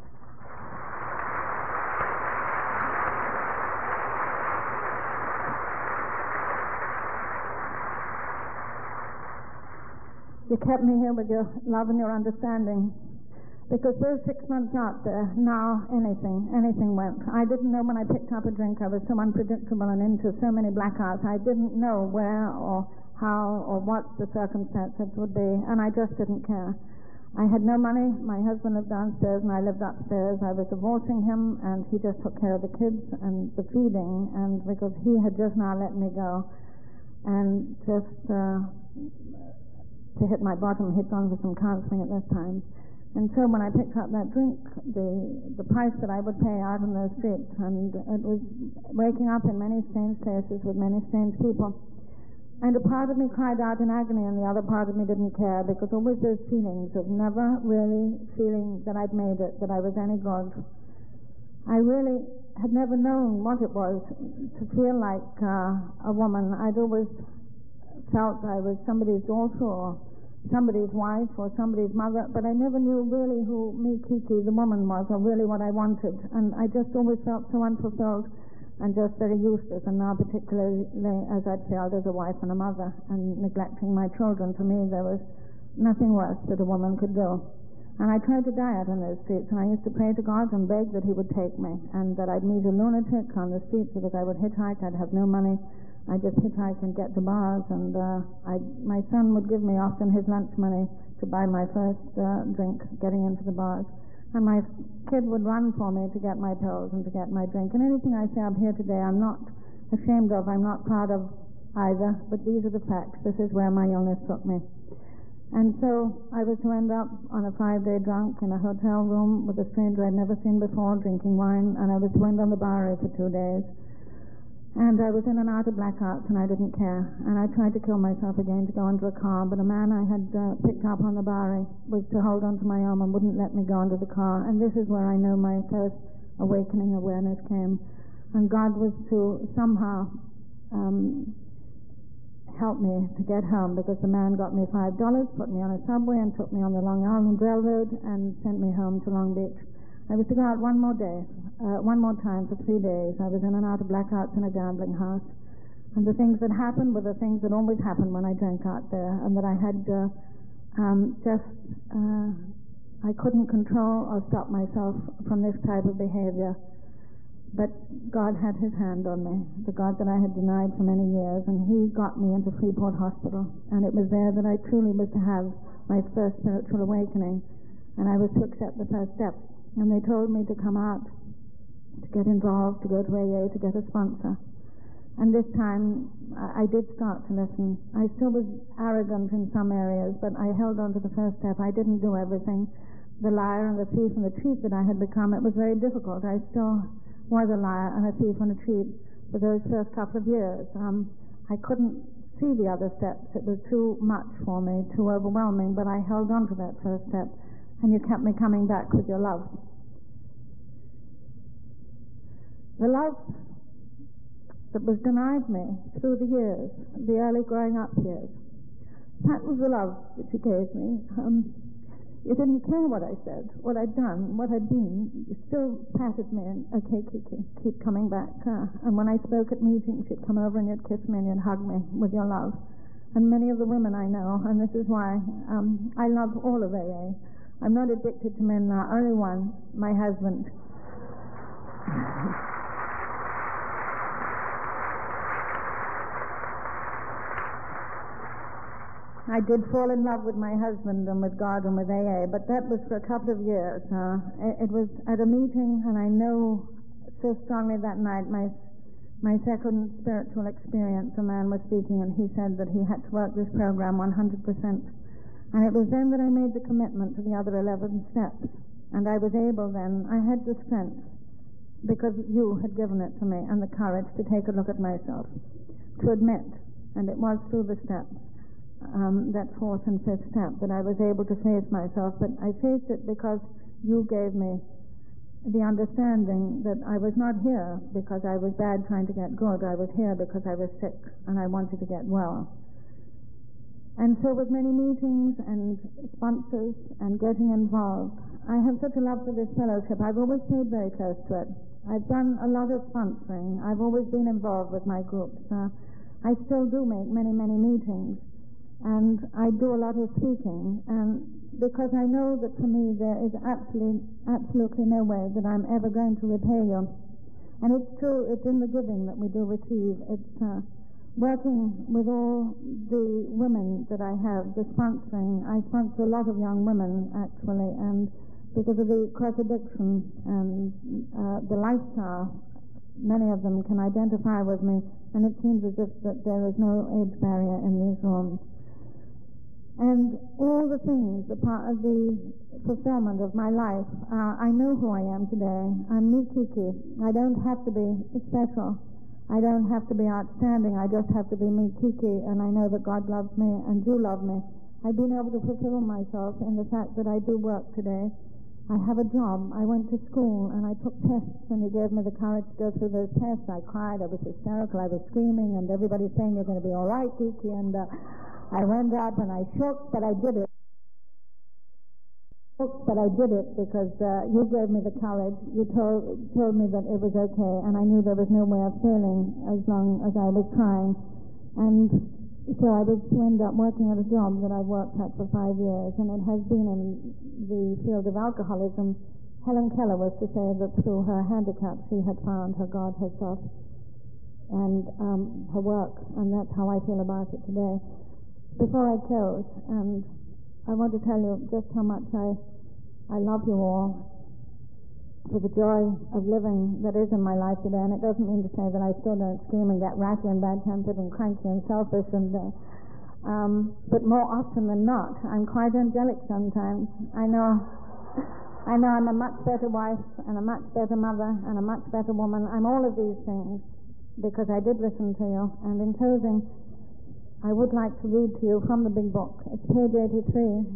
You kept me here with your love and your understanding, because those 6 months out there, now anything went. I didn't know when I picked up a drink. I was so unpredictable and into so many blackouts. I didn't know where or how or what the circumstances would be, and I just didn't care. I had no money. My husband lived downstairs and I lived upstairs. I was divorcing him, and he just took care of the kids and the feeding, and because he had just now let me go, and just to hit my bottom, he'd gone for some counseling at this time. And so when I picked up that drink, the price that I would pay out in those streets, and it was waking up in many strange places with many strange people. And a part of me cried out in agony, and the other part of me didn't care, because always those feelings of never really feeling that I'd made it, that I was any good. I really had never known what it was to feel like a woman. I'd always felt I was somebody's daughter or somebody's wife or somebody's mother, but I never knew really who me, Kiki, the woman was, or really what I wanted. And I just always felt so unfulfilled and just very useless, and now particularly as I'd failed as a wife and a mother and neglecting my children. To me, there was nothing worse that a woman could do. And I tried to die out on those streets, and I used to pray to God and beg that he would take me, and that I'd meet a lunatic on the streets, because I would hitchhike. I'd have no money. I just hitchhike and get to bars, and my son would give me often his lunch money to buy my first drink getting into the bars. And my kid would run for me to get my pills and to get my drink. And anything I say up here today, I'm not ashamed of, I'm not proud of either, but these are the facts. This is where my illness took me. And so I was to end up on a 5-day drunk in a hotel room with a stranger I'd never seen before, drinking wine, and I was to end on the Bowery for 2 days. And I was in and out of blackouts, and I didn't care. And I tried to kill myself again to go into a car, but a man I had picked up on the Bowery was to hold on to my arm and wouldn't let me go into the car. And this is where I know my first awakening awareness came. And God was to somehow help me to get home, because the man got me $5, put me on a subway, and took me on the Long Island Railroad and sent me home to Long Beach. I was to go out one more time for 3 days. I was in and out of blackouts in a gambling house. And the things that happened were the things that always happened when I drank out there, and that I had I couldn't control or stop myself from this type of behavior. But God had his hand on me, the God that I had denied for many years, and he got me into Freeport Hospital. And it was there that I truly was to have my first spiritual awakening, and I was to accept the first step. And they told me to come out, to get involved, to go to AA, to get a sponsor. And this time I did start to listen. I still was arrogant in some areas, but I held on to the first step. I didn't do everything. The liar and the thief and the cheat that I had become, it was very difficult. I still was a liar and a thief and a cheat for those first couple of years. I couldn't see the other steps. It was too much for me, too overwhelming, but I held on to that first step. And you kept me coming back with your love. The love that was denied me through the years, the early growing up years, that was the love that you gave me. You didn't care what I said, what I'd done, what I'd been. You still patted me and, okay, Kiki, keep coming back. And when I spoke at meetings, you'd come over and you'd kiss me and you'd hug me with your love. And many of the women I know, and this is why I love all of AA. I'm not addicted to men now, only one, my husband. I did fall in love with my husband and with God and with AA, but that was for a couple of years. It was at a meeting, and I know so strongly that night, my second spiritual experience, a man was speaking, and he said that he had to work this program 100%. And it was then that I made the commitment to the other 11 steps. And I was able then, I had the strength, because you had given it to me, and the courage to take a look at myself, to admit, and it was through the steps, that fourth and fifth step, that I was able to face myself. But I faced it because you gave me the understanding that I was not here because I was bad trying to get good. I was here because I was sick, and I wanted to get well. And so with many meetings and sponsors and getting involved, I have such a love for this fellowship. I've always stayed very close to it. I've done a lot of sponsoring. I've always been involved with my groups. I still do make many, many meetings. And I do a lot of speaking. And because I know that for me there is absolutely no way that I'm ever going to repay you. And it's true, it's in the giving that we do receive. It's working with all the women that I have, the sponsoring. I sponsor a lot of young women, actually, and because of the cross-addiction and the lifestyle, many of them can identify with me, and it seems as if that there is no age barrier in these rooms. And all the things, the part of the fulfillment of my life, I know who I am today. I'm me Kiki. I don't have to be special. I don't have to be outstanding. I just have to be me Kiki, and I know that God loves me and you love me. I've been able to fulfill myself in the fact that I do work today. I have a job. I went to school and I took tests, and He gave me the courage to go through those tests. I cried. I was hysterical. I was screaming, and everybody saying, "You're going to be all right, Kiki." And I went up and I shook, but I did it. But I did it because you gave me the courage. You told me that it was okay, and I knew there was no way of failing as long as I was trying. And so I was to end up working at a job that I worked at for 5 years, and it has been in the field of alcoholism. Helen Keller was to say that through her handicap she had found her God herself and her work, and that's how I feel about it today. Before I close, and I want to tell you just how much I love you all for the joy of living that is in my life today. And it doesn't mean to say that I still don't scream and get ratty and bad-tempered and cranky and selfish, but more often than not, I'm quite angelic sometimes. I know I'm a much better wife and a much better mother and a much better woman. I'm all of these things because I did listen to you. And in closing, I would like to read to you from the big book. It's page 83.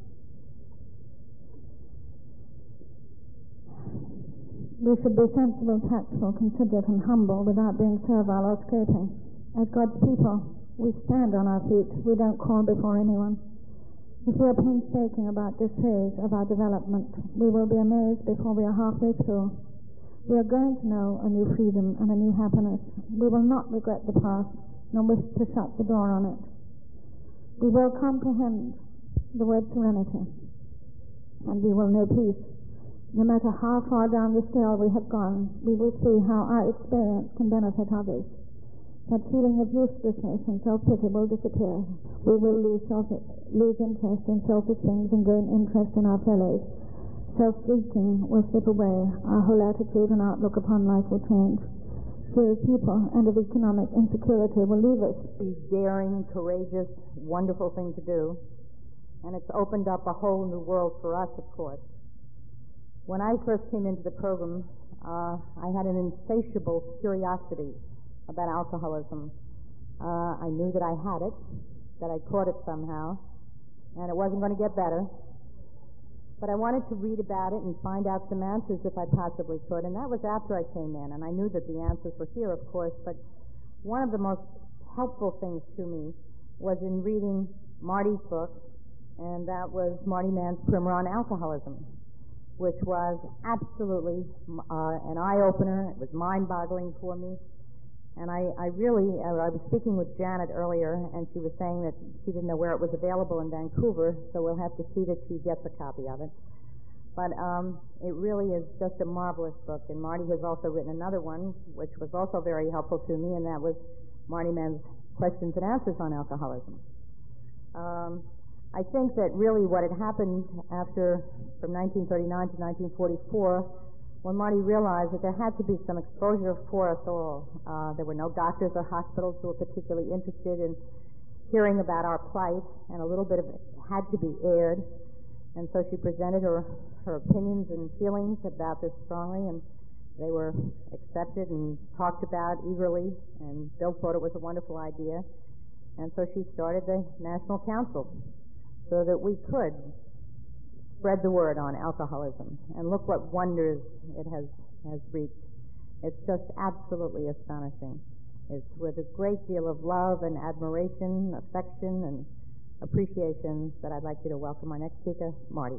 We should be sensible, tactful, considerate, and humble without being servile or scraping. As God's people, we stand on our feet. We don't crawl before anyone. If we are painstaking about this phase of our development, we will be amazed before we are halfway through. We are going to know a new freedom and a new happiness. We will not regret the past, nor wish to shut the door on it. We will comprehend the word serenity, and we will know peace. No matter how far down the scale we have gone, we will see how our experience can benefit others. That feeling of uselessness and self-pity will disappear. We will lose interest in selfish things and gain interest in our fellows. Self-seeking will slip away. Our whole attitude and outlook upon life will change. Fear of people and of economic insecurity will leave us. A daring, courageous, wonderful thing to do. And it's opened up a whole new world for us, of course. When I first came into the program, I had an insatiable curiosity about alcoholism. I knew that I had it, that I caught it somehow, and it wasn't going to get better. But I wanted to read about it and find out some answers if I possibly could, and that was after I came in, and I knew that the answers were here, of course, but one of the most helpful things to me was in reading Marty's book, and that was Marty Mann's Primer on Alcoholism, which was absolutely an eye-opener. It was mind-boggling for me. And I was speaking with Janet earlier, and she was saying that she didn't know where it was available in Vancouver, so we'll have to see that she gets a copy of it. But it really is just a marvelous book. And Marty has also written another one, which was also very helpful to me, and that was Marty Mann's Questions and Answers on Alcoholism. I think that really what had happened from 1939 to 1944, when Marty realized that there had to be some exposure for us all. There were no doctors or hospitals who were particularly interested in hearing about our plight, and a little bit of it had to be aired. And so she presented her opinions and feelings about this strongly, and they were accepted and talked about eagerly, and Bill thought it was a wonderful idea. And so she started the National Council, so that we could spread the word on alcoholism. And look what wonders it has reached. It's just absolutely astonishing. It's with a great deal of love and admiration, affection, and appreciation that I'd like you to welcome our next speaker, Marty.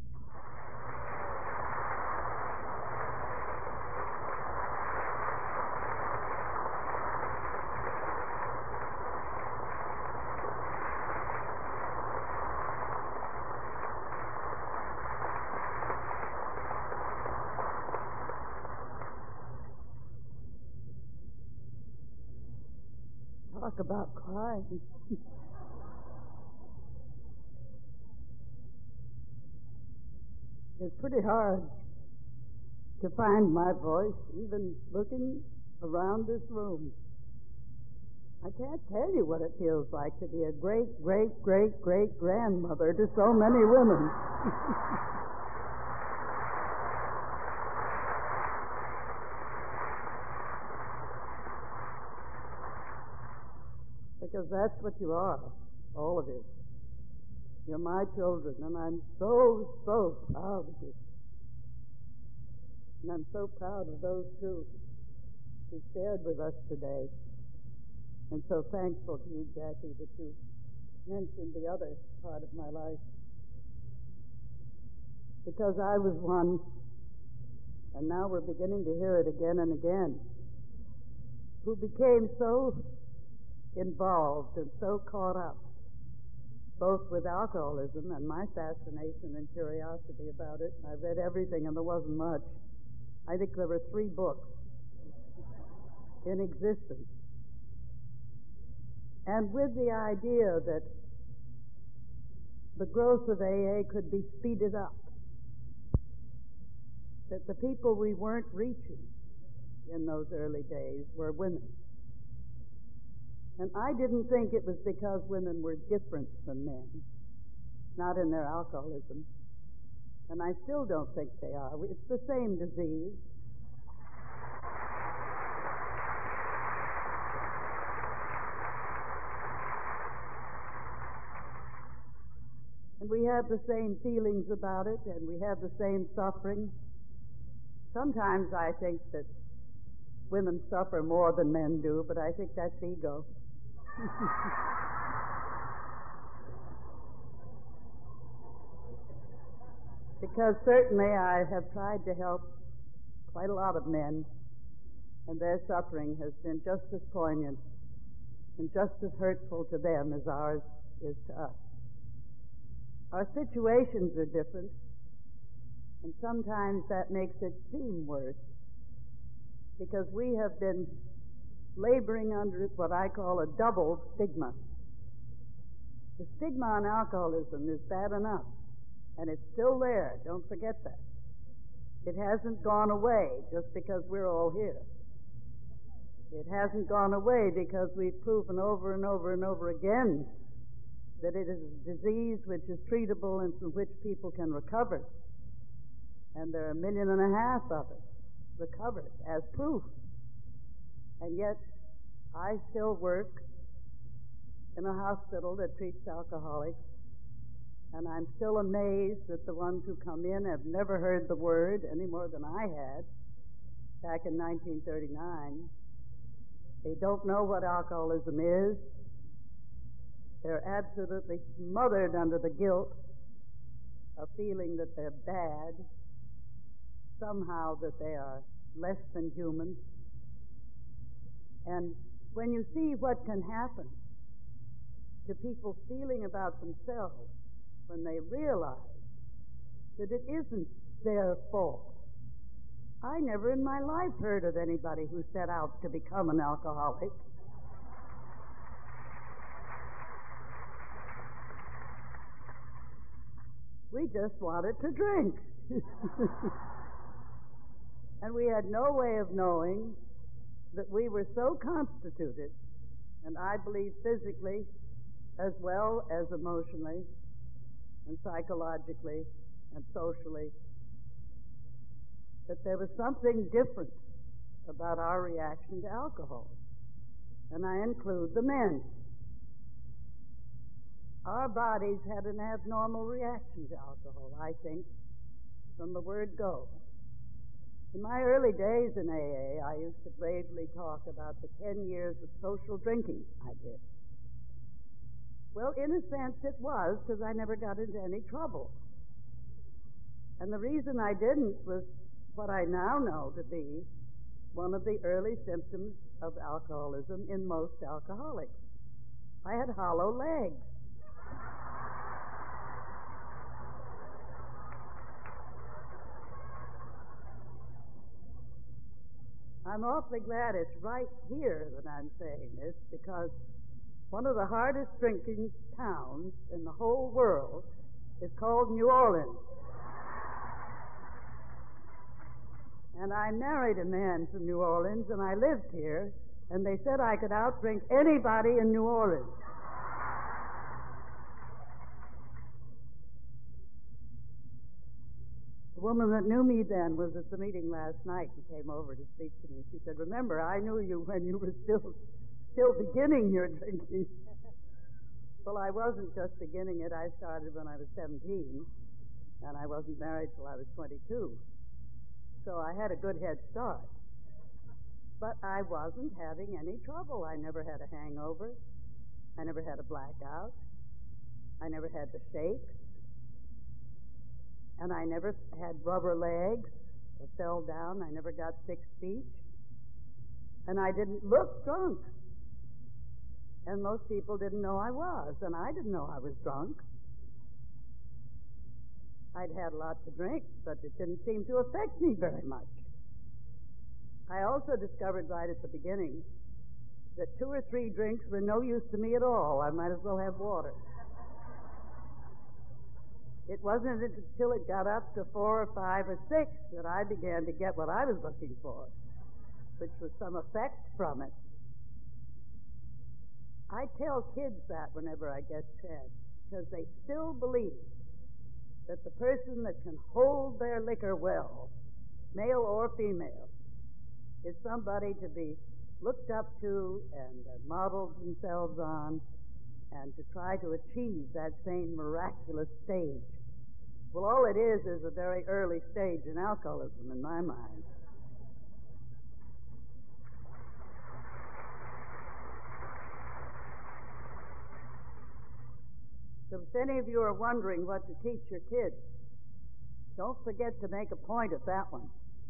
Talk about crying. It's pretty hard to find my voice, even looking around this room. I can't tell you what it feels like to be a great, great, great, great grandmother to so many women. Because that's what you are, all of you. You're my children, and I'm so, so proud of you. And I'm so proud of those two who shared with us today. And so thankful to you, Jackie, that you mentioned the other part of my life. Because I was one, and now we're beginning to hear it again and again, who became so involved and so caught up, both with alcoholism and my fascination and curiosity about it. I read everything, and there wasn't much. I think there were 3 books in existence. And with the idea that the growth of AA could be speeded up, that the people we weren't reaching in those early days were women. And I didn't think it was because women were different than men, not in their alcoholism. And I still don't think they are. It's the same disease. And we have the same feelings about it, and we have the same suffering. Sometimes I think that women suffer more than men do, but I think that's ego. Because certainly I have tried to help quite a lot of men, and their suffering has been just as poignant and just as hurtful to them as ours is to us. Our situations are different, and sometimes that makes it seem worse, because we have been laboring under what I call a double stigma. The stigma on alcoholism is bad enough, and it's still there. Don't forget that. It hasn't gone away just because we're all here. It hasn't gone away because we've proven over and over and over again that it is a disease which is treatable and from which people can recover. And there are 1.5 million of us recovered as proof. And yet, I still work in a hospital that treats alcoholics, and I'm still amazed that the ones who come in have never heard the word any more than I had back in 1939. They don't know what alcoholism is. They're absolutely smothered under the guilt of feeling that they're bad, somehow that they are less than human. And when you see what can happen to people's feeling about themselves when they realize that it isn't their fault. I never in my life heard of anybody who set out to become an alcoholic. We just wanted to drink. And we had no way of knowing that we were so constituted, and I believe physically as well as emotionally and psychologically and socially, that there was something different about our reaction to alcohol. And I include the men. Our bodies had an abnormal reaction to alcohol, I think, from the word go. In my early days in AA, I used to bravely talk about the 10 years of social drinking I did. Well, in a sense it was, because I never got into any trouble. And the reason I didn't was what I now know to be one of the early symptoms of alcoholism in most alcoholics. I had hollow legs. I'm awfully glad it's right here that I'm saying this, because one of the hardest drinking towns in the whole world is called New Orleans. And I married a man from New Orleans, and I lived here, And they said I could outdrink anybody in New Orleans. The woman that knew me then was at the meeting last night and came over to speak to me. She said, "Remember, I knew you when you were still beginning your drinking." Well, I wasn't just beginning it. I started when I was 17, and I wasn't married till I was 22. So I had a good head start. But I wasn't having any trouble. I never had a hangover. I never had a blackout. I never had the shakes. And I never had rubber legs or fell down. I never got sick speech. And I didn't look drunk. And most people didn't know I was, and I didn't know I was drunk. I'd had a lot to drink, but it didn't seem to affect me very much. I also discovered right at the beginning that 2 or 3 drinks were no use to me at all. I might as well have water. It wasn't until it got up to 4 or 5 or 6 that I began to get what I was looking for, which was some effect from it. I tell kids that whenever I get a chance, because they still believe that the person that can hold their liquor well, male or female, is somebody to be looked up to and modeled themselves on, and to try to achieve that same miraculous stage. Well, all it is a very early stage in alcoholism, in my mind. So if any of you are wondering what to teach your kids, don't forget to make a point of that one.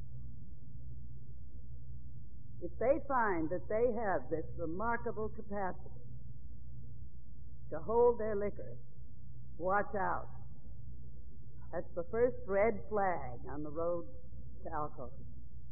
If they find that they have this remarkable capacity to hold their liquor, watch out. That's the first red flag on the road to alcoholism.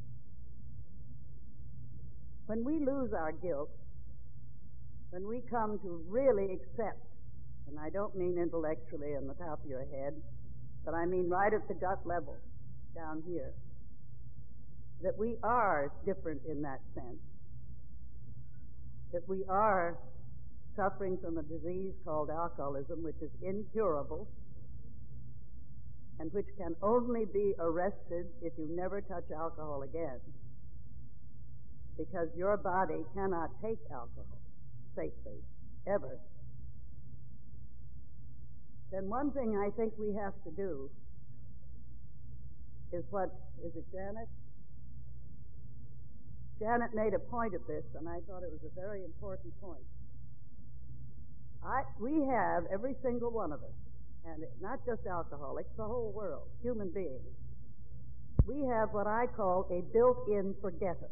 When we lose our guilt, when we come to really accept, and I don't mean intellectually on the top of your head, but I mean right at the gut level, down here, that we are different in that sense, that we are suffering from a disease called alcoholism, which is incurable, and which can only be arrested if you never touch alcohol again, because your body cannot take alcohol safely, ever. Then one thing I think we have to do is is it Janet? Janet made a point of this, and I thought it was a very important point. We have, every single one of us, and not just alcoholics, the whole world, human beings, we have what I call a built-in forgetter.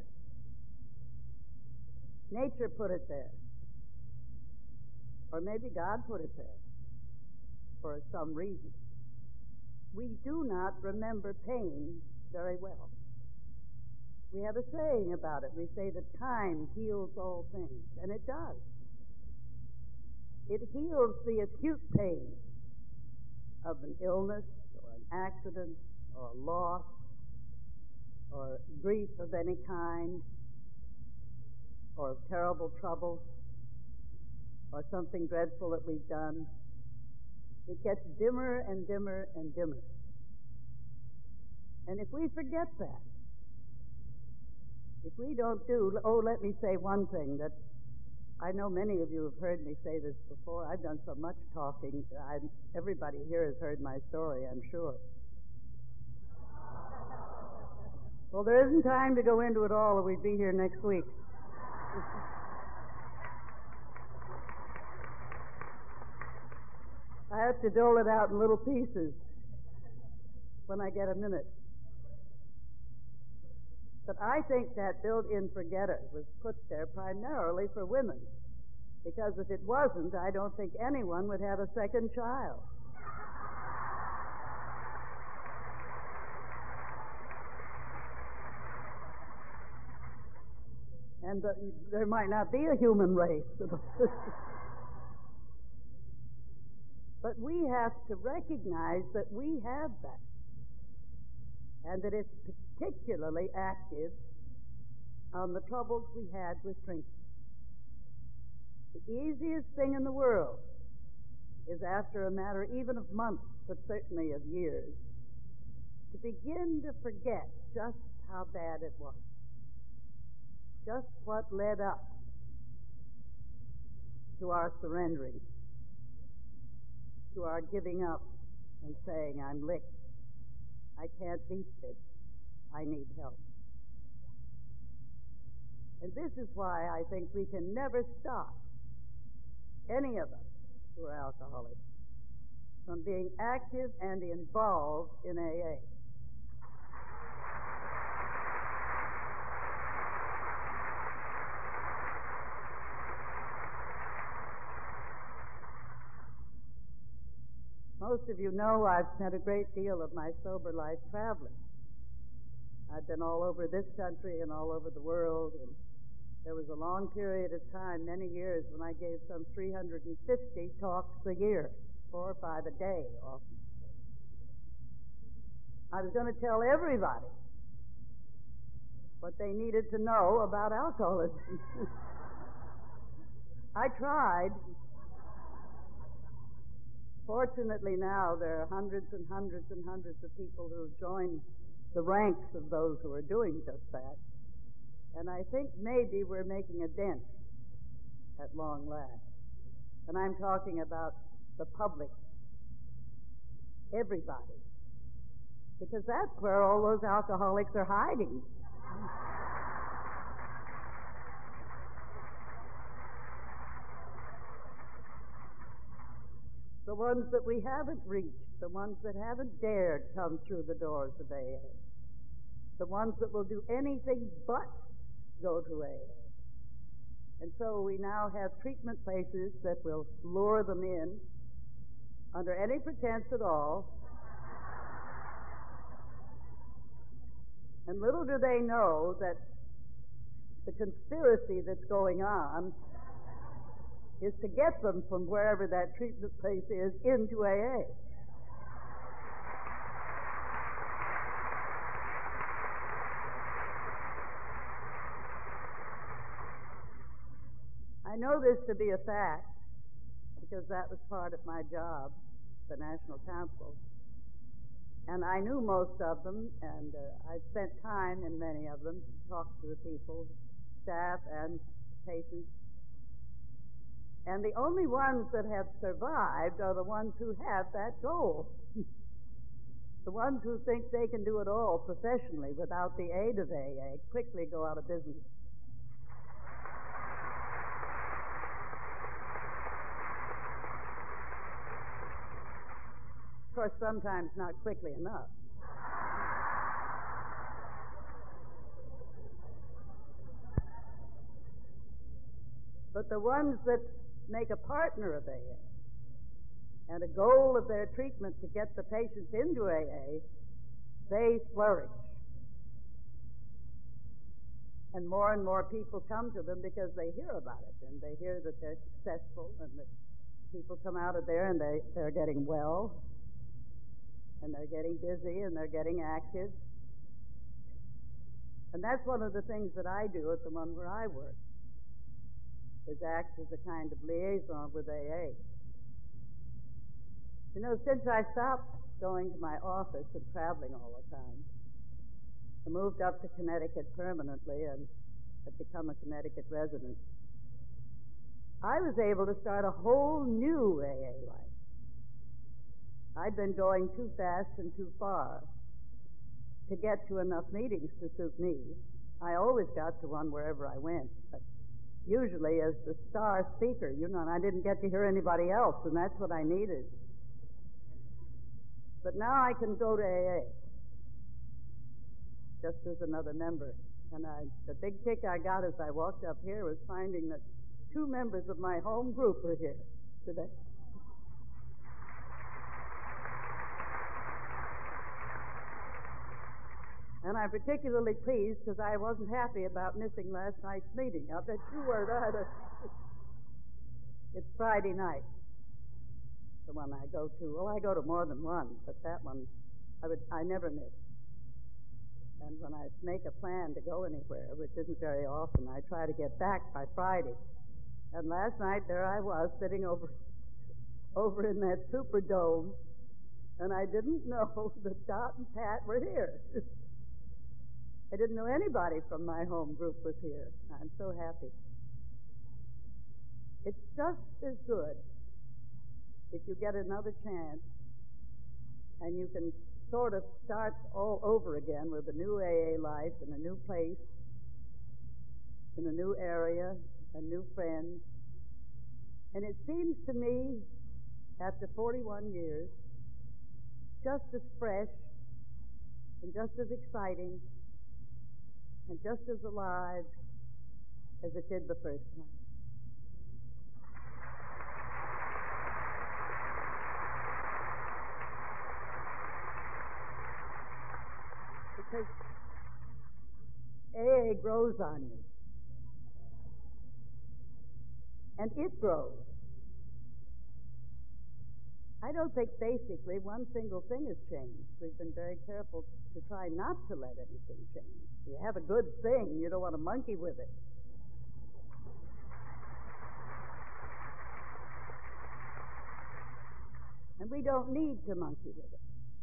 Nature put it there. Or maybe God put it there for some reason. We do not remember pain very well. We have a saying about it. We say that time heals all things, and it does. It heals the acute pain of an illness or an accident or a loss or grief of any kind or terrible trouble or something dreadful that we've done. It gets dimmer and dimmer and dimmer. And if we forget that, if we don't let me say one thing that I know many of you have heard me say this before. I've done so much talking. Everybody here has heard my story, I'm sure. Well, there isn't time to go into it all, or we'd be here next week. I have to dole it out in little pieces when I get a minute. But I think that built-in forgetter was put there primarily for women, because if it wasn't, I don't think anyone would have a second child. And there might not be a human race. But we have to recognize that we have that, and that it's particularly active on the troubles we had with drinking. The easiest thing in the world is, after a matter even of months, but certainly of years, to begin to forget just how bad it was, just what led up to our surrendering, to our giving up and saying, I'm licked, I can't beat this, I need help. And this is why I think we can never stop any of us who are alcoholics from being active and involved in AA. Most of you know I've spent a great deal of my sober life traveling. I've been all over this country and all over the world, and there was a long period of time, many years, when I gave some 350 talks a year, 4 or 5 a day often. I was going to tell everybody what they needed to know about alcoholism. I tried. Fortunately now there are hundreds and hundreds and hundreds of people who have joined the ranks of those who are doing just that. And I think maybe we're making a dent at long last. And I'm talking about the public, everybody. Because that's where all those alcoholics are hiding. The ones that we haven't reached, the ones that haven't dared come through the doors of AA, the ones that will do anything but go to AA. And so we now have treatment places that will lure them in under any pretense at all. And little do they know that the conspiracy that's going on is to get them from wherever that treatment place is into AA. I know this to be a fact because that was part of my job, the National Council. And I knew most of them, and I spent time in many of them, talked to the people, staff and patients. And the only ones that have survived are the ones who have that goal. The ones who think they can do it all professionally without the aid of AA quickly go out of business. Of course, sometimes not quickly enough. But the ones that make a partner of AA and a goal of their treatment to get the patients into AA, they flourish. And more people come to them because they hear about it, and they hear that they're successful, and that people come out of there and they're getting well, and they're getting busy, and they're getting active. And that's one of the things that I do at the one where I work, is act as a kind of liaison with AA. You know, since I stopped going to my office and traveling all the time, I moved up to Connecticut permanently and have become a Connecticut resident. I was able to start a whole new AA life. I'd been going too fast and too far to get to enough meetings to suit me. I always got to one wherever I went, but usually as the star speaker, you know, and I didn't get to hear anybody else, and that's what I needed. But now I can go to AA just as another member. And the big kick I got as I walked up here was finding that 2 members of my home group are here today. And I'm particularly pleased because I wasn't happy about missing last night's meeting. I'll bet you weren't either. It's Friday night, the one I go to. Well, I go to more than one, but that one I never miss. And when I make a plan to go anywhere, which isn't very often, I try to get back by Friday. And last night, there I was, sitting over in that Superdome, and I didn't know that Dot and Pat were here. I didn't know anybody from my home group was here. I'm so happy. It's just as good if you get another chance and you can sort of start all over again with a new AA life in a new place, in a new area, and new friends. And it seems to me, after 41 years, just as fresh and just as exciting and just as alive as it did the first time. Because AA grows on you. And it grows. I don't think basically one single thing has changed. We've been very careful to try not to let anything change. If you have a good thing, you don't want to monkey with it. And we don't need to monkey with it.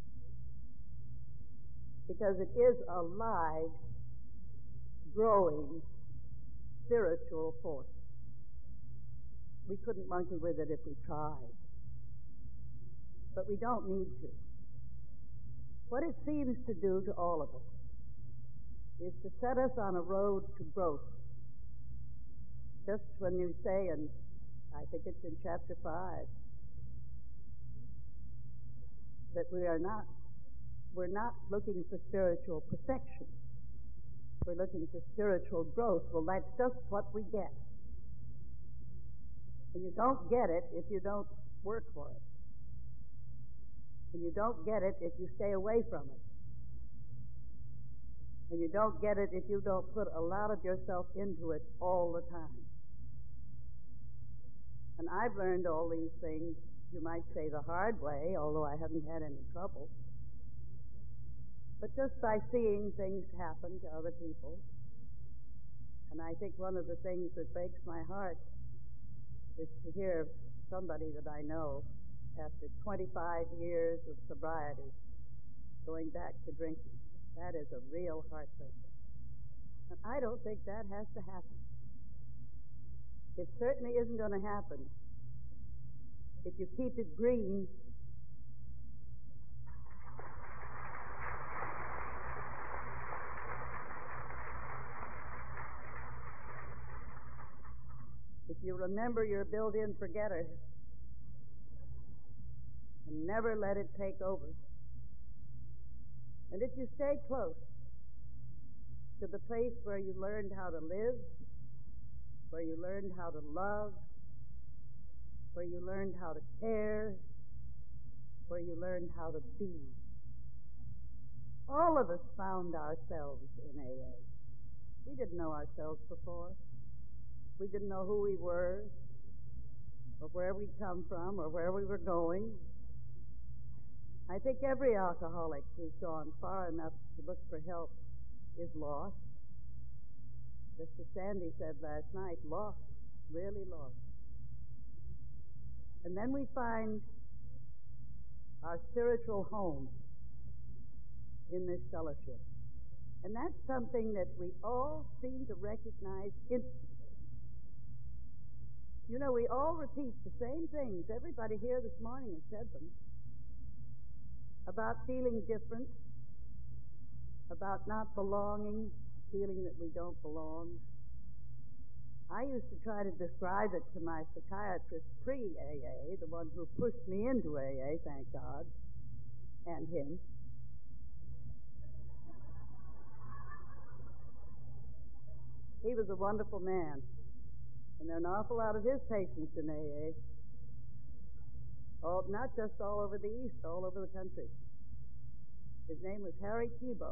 Because it is a live, growing, spiritual force. We couldn't monkey with it if we tried. But we don't need to. What it seems to do to all of us is to set us on a road to growth. Just when you say, and I think it's in chapter 5, that we're not looking for spiritual perfection. We're looking for spiritual growth. Well, that's just what we get. And you don't get it if you don't work for it. And you don't get it if you stay away from it. And you don't get it if you don't put a lot of yourself into it all the time. And I've learned all these things, you might say the hard way, although I haven't had any trouble. But just by seeing things happen to other people. And I think one of the things that breaks my heart is to hear somebody that I know, after 25 years of sobriety, going back to drinking. That is a real heartbreaker. And I don't think that has to happen. It certainly isn't going to happen if you keep it green. If you remember your built-in forgetter and never let it take over. And if you stay close to the place where you learned how to live, where you learned how to love, where you learned how to care, where you learned how to be. All of us found ourselves in AA. We didn't know ourselves before. We didn't know who we were, or where we'd come from, or where we were going. I think every alcoholic who's gone far enough to look for help is lost. Just as Sandy said last night, lost, really lost. And then we find our spiritual home in this fellowship. And that's something that we all seem to recognize instantly. You know, we all repeat the same things. Everybody here this morning has said them. About feeling different, about not belonging, feeling that we don't belong. I used to try to describe it to my psychiatrist pre-AA, the one who pushed me into AA, thank God, and him. He was a wonderful man, and there are an awful lot of his patients in AA. Oh, not just all over the East, all over the country. His name was Harry Kibo.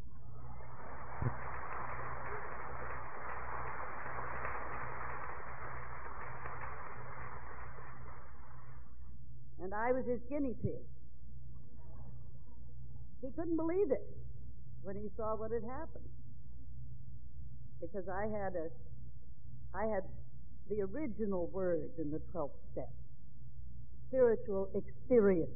And I was his guinea pig. He couldn't believe it. when he saw what had happened. Because I had the original word in the 12th step, spiritual experience.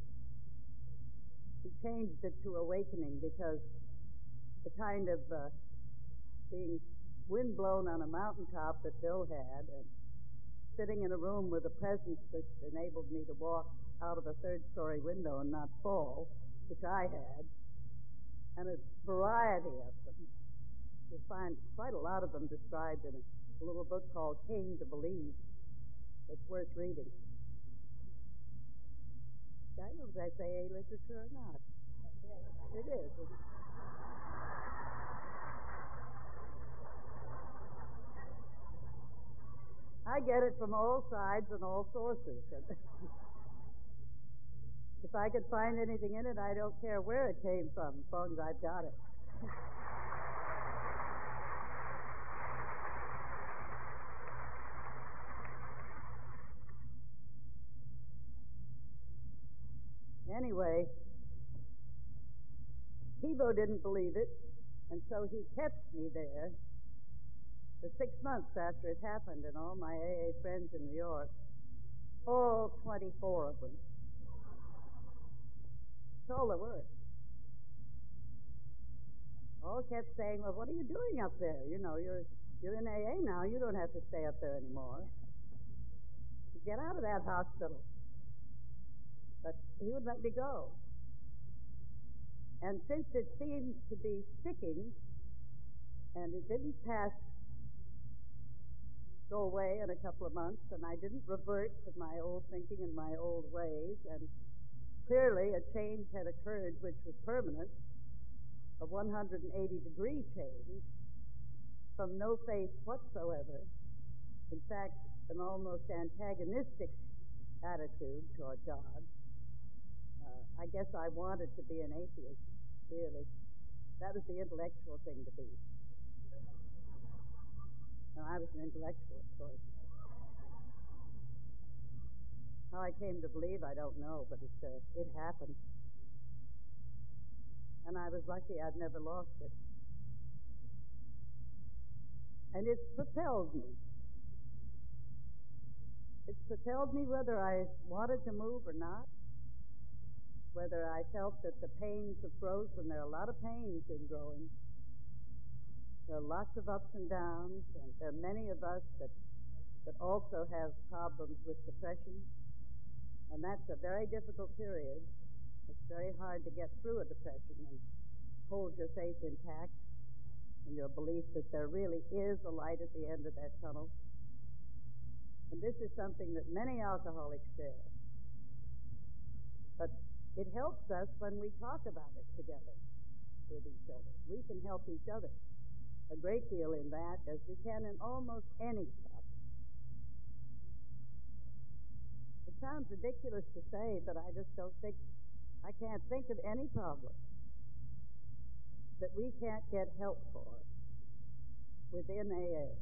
He changed it to awakening because the kind of being windblown on a mountaintop that Bill had, and sitting in a room with a presence that enabled me to walk out of a third-story window and not fall, which I had, and a variety of them. You'll find quite a lot of them described in a little book called Came to Believe. It's worth reading. I don't know if that's AA literature or not. It is. I get it from all sides and all sources. If I could find anything in it, I don't care where it came from, as long as I've got it. Anyway, Thibault didn't believe it, and so he kept me there for 6 months after it happened, and all my AA friends in New York, all 24 of them, that's all there were, all kept saying, well, what are you doing up there? You know, you're in AA now. You don't have to stay up there anymore. Get out of that hospital. But he would let me go. And since it seemed to be sticking, and it didn't go away in a couple of months, and I didn't revert to my old thinking and my old ways, and clearly a change had occurred which was permanent, a 180-degree change from no faith whatsoever, in fact, an almost antagonistic attitude toward God. I guess I wanted to be an atheist, really. That was the intellectual thing to be. Now, I was an intellectual, of course. How I came to believe, I don't know, but it happened. And I was lucky I'd never lost it. And it's propelled me. It's propelled me whether I wanted to move or not, whether I felt that the pains of growth, and there are a lot of pains in growing, there are lots of ups and downs, and there are many of us that also have problems with depression, and that's a very difficult period. It's very hard to get through a depression and hold your faith intact and your belief that there really is a light at the end of that tunnel. And this is something that many alcoholics share. But it helps us when we talk about it together with each other. We can help each other a great deal in that, as we can in almost any problem. It sounds ridiculous to say, but I can't think of any problem that we can't get help for within AA.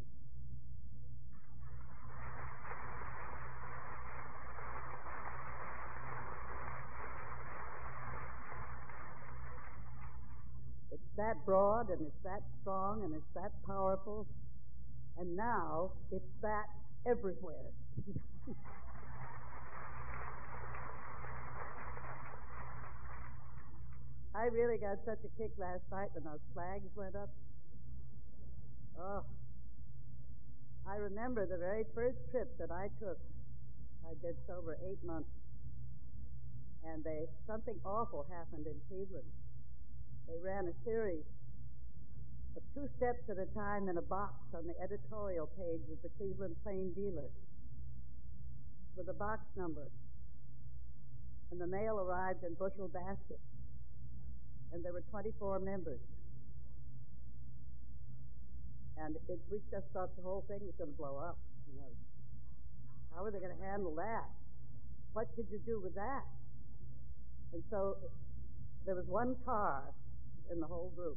It's that broad, and it's that strong, and it's that powerful, and now it's that everywhere. I really got such a kick last night when those flags went up. Oh, I remember the very first trip that I took. I did sober 8 months, and something awful happened in Cleveland. They ran a series of 2 steps at a time in a box on the editorial page of the Cleveland Plain Dealer with a box number. And the mail arrived in bushel baskets. And there were 24 members. And we just thought the whole thing was going to blow up. You know, how are they going to handle that? What could you do with that? And so there was one car in the whole group.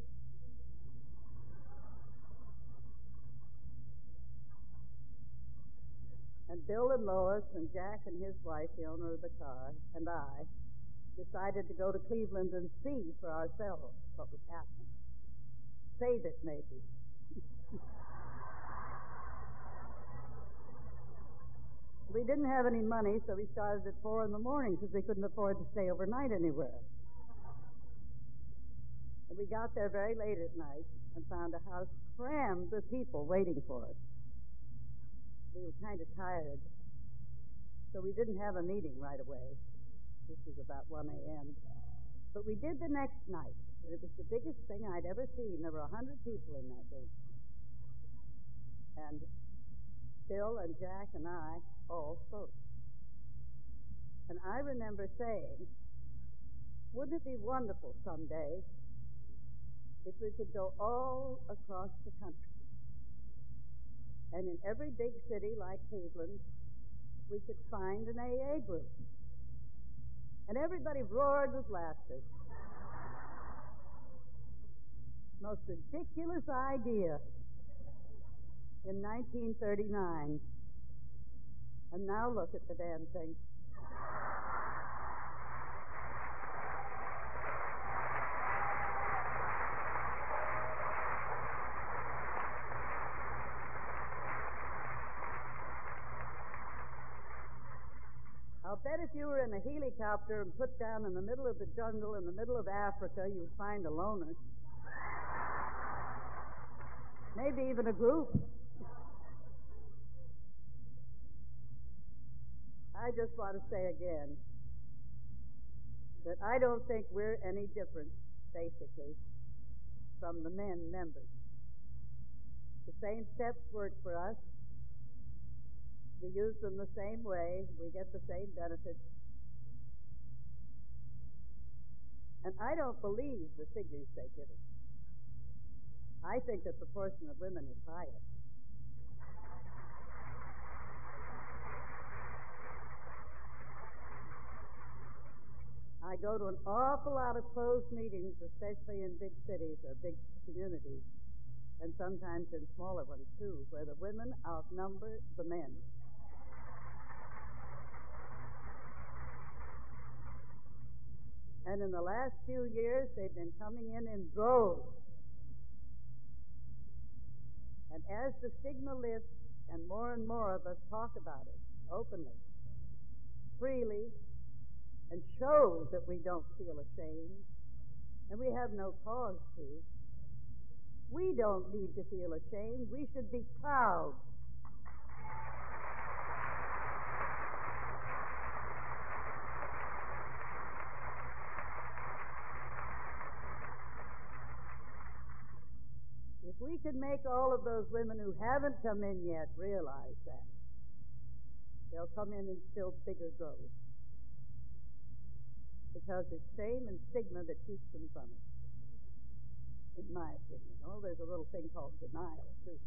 And Bill and Lois and Jack and his wife, the owner of the car, and I decided to go to Cleveland and see for ourselves what was happening. Save it, maybe. We didn't have any money, so we started at 4 in the morning because we couldn't afford to stay overnight anywhere. And we got there very late at night and found a house crammed with people waiting for us. We were kind of tired, so we didn't have a meeting right away. This was about 1 a.m. But we did the next night. And it was the biggest thing I'd ever seen. There were 100 people in that room. And Bill and Jack and I all spoke. And I remember saying, wouldn't it be wonderful someday if we could go all across the country, and in every big city like Cleveland, we could find an AA group. And everybody roared with laughter. Most ridiculous idea in 1939. And now look at the damn thing. I'll bet if you were in a helicopter and put down in the middle of the jungle in the middle of Africa, you'd find a loner. Maybe even a group. I just want to say again that I don't think we're any different, basically, from the men members. The same steps work for us. We use them the same way. We get the same benefits. And I don't believe the figures they give us. I think the proportion of women is higher. I go to an awful lot of closed meetings, especially in big cities or big communities, and sometimes in smaller ones too, where the women outnumber the men. And in the last few years, they've been coming in droves. And as the stigma lifts and more of us talk about it openly, freely, and show that we don't feel ashamed, and we have no cause to, we don't need to feel ashamed. We should be proud. If we could make all of those women who haven't come in yet realize that, they'll come in still bigger droves. Because it's shame and stigma that keeps them from it, in my opinion. Oh, there's a little thing called denial, too.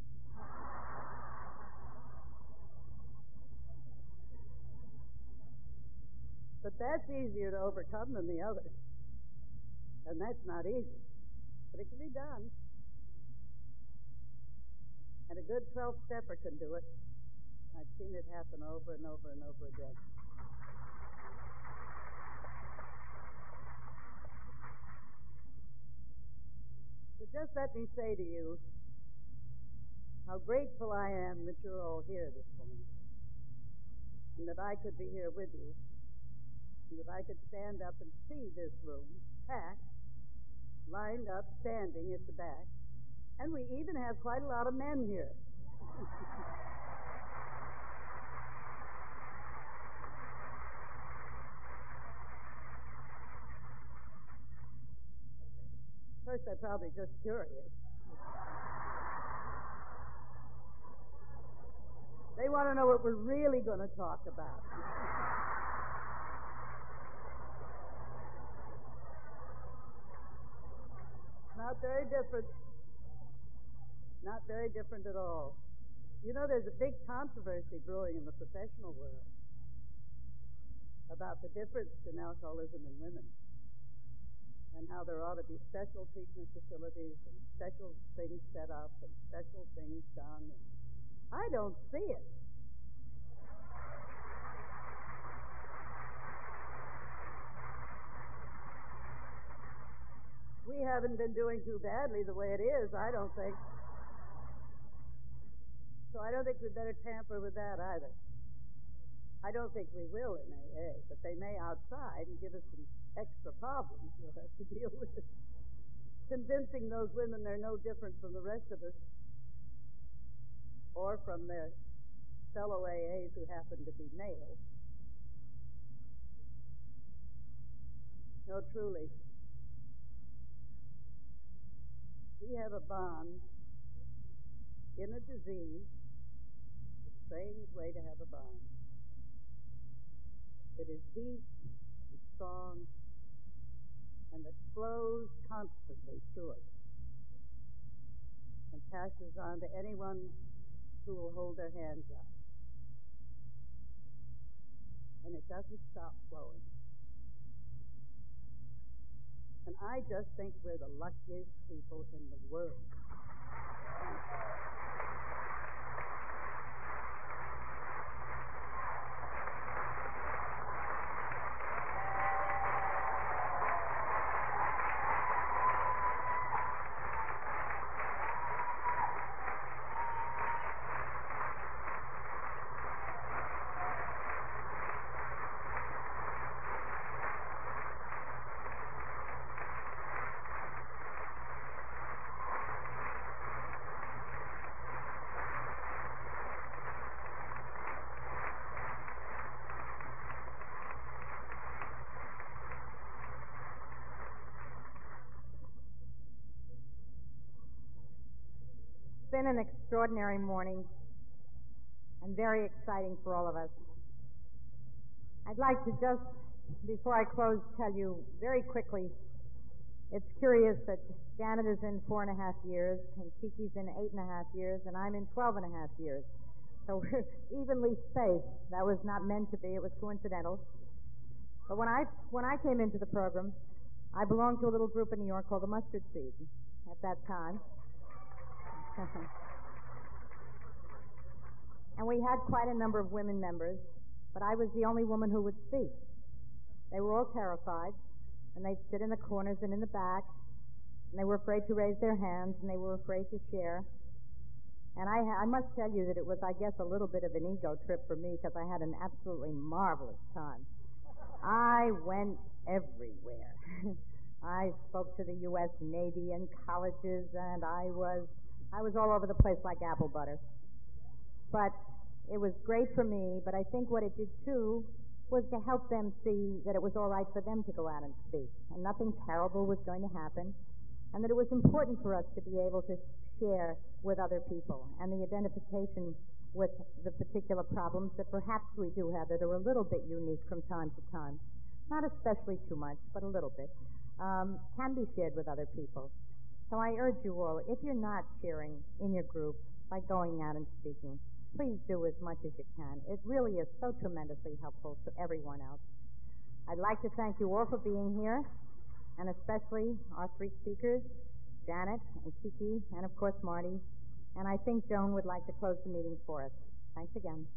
But that's easier to overcome than the others. And that's not easy. But it can be done. And a good 12-stepper can do it. I've seen it happen over and over and over again. So just let me say to you how grateful I am that you're all here this morning, and that I could be here with you, and that I could stand up and see this room packed, lined up, standing at the back, and we even have quite a lot of men here. First, they're probably just curious. They want to know what we're really going to talk about. Not very different. Not very different at all. You know, there's a big controversy brewing in the professional world about the difference in alcoholism in women, and how there ought to be special treatment facilities and special things set up and special things done. And I don't see it. haven't been doing too badly the way it is, I don't think. So I don't think we'd better tamper with that either. I don't think we will in AA, but they may outside and give us some extra problems we'll have to deal with. Convincing those women they're no different from the rest of us or from their fellow AAs who happen to be male. No, truly. We have a bond in a disease, a strange way to have a bond, that is deep and strong and that flows constantly through us and passes on to anyone who will hold their hands up. And it doesn't stop flowing. And I just think we're the luckiest people in the world. It's been an extraordinary morning and very exciting for all of us. I'd like to just, before I close, tell you very quickly, it's curious that Janet is in 4.5 years, and Kiki's in 8.5 years, and I'm in 12.5 years. So we're evenly spaced. That was not meant to be. It was coincidental. But when I came into the program, I belonged to a little group in New York called the Mustard Seed at that time. And we had quite a number of women members, but I was the only woman who would speak. They were all terrified, and they'd sit in the corners and in the back, and they were afraid to raise their hands, and they were afraid to share. And I must tell you that it was, I guess, a little bit of an ego trip for me because I had an absolutely marvelous time. I went everywhere. I spoke to the U.S. Navy and colleges, and I was all over the place like apple butter. But it was great for me, but I think what it did too was to help them see that it was all right for them to go out and speak, and nothing terrible was going to happen, and that it was important for us to be able to share with other people, and the identification with the particular problems that perhaps we do have that are a little bit unique from time to time. Not especially too much, but a little bit. Can be shared with other people. So I urge you all, if you're not sharing in your group by going out and speaking, please do as much as you can. It really is so tremendously helpful to everyone else. I'd like to thank you all for being here, and especially our three speakers, Janet and Kiki, and of course Marty. And I think Joan would like to close the meeting for us. Thanks again.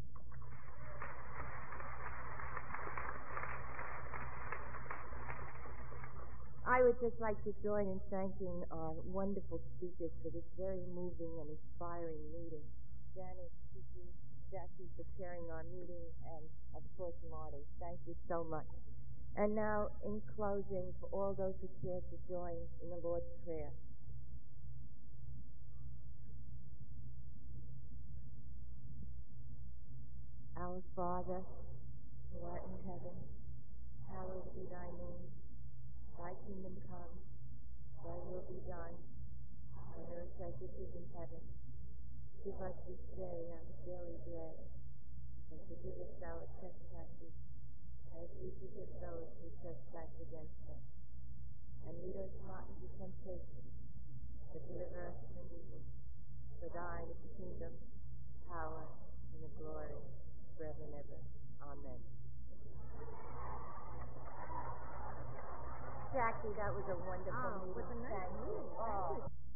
I would just like to join in thanking our wonderful speakers for this very moving and inspiring meeting. Janet, Kiki, Jackie for chairing our meeting, and of course Marty. Thank you so much. And now, in closing, for all those who care to join in the Lord's Prayer. Our Father, who art in heaven, hallowed be thy name. Thy kingdom come, thy will be done, on earth as it is in heaven. Give us this day our daily bread, and forgive us our trespasses, as we forgive those who trespass against us. And lead us not into temptation, but deliver us from evil. For thine is the kingdom, power, and the glory, forever and ever. Amen. Jackie, that was a wonderful meeting. It was a nice meeting. Thank you.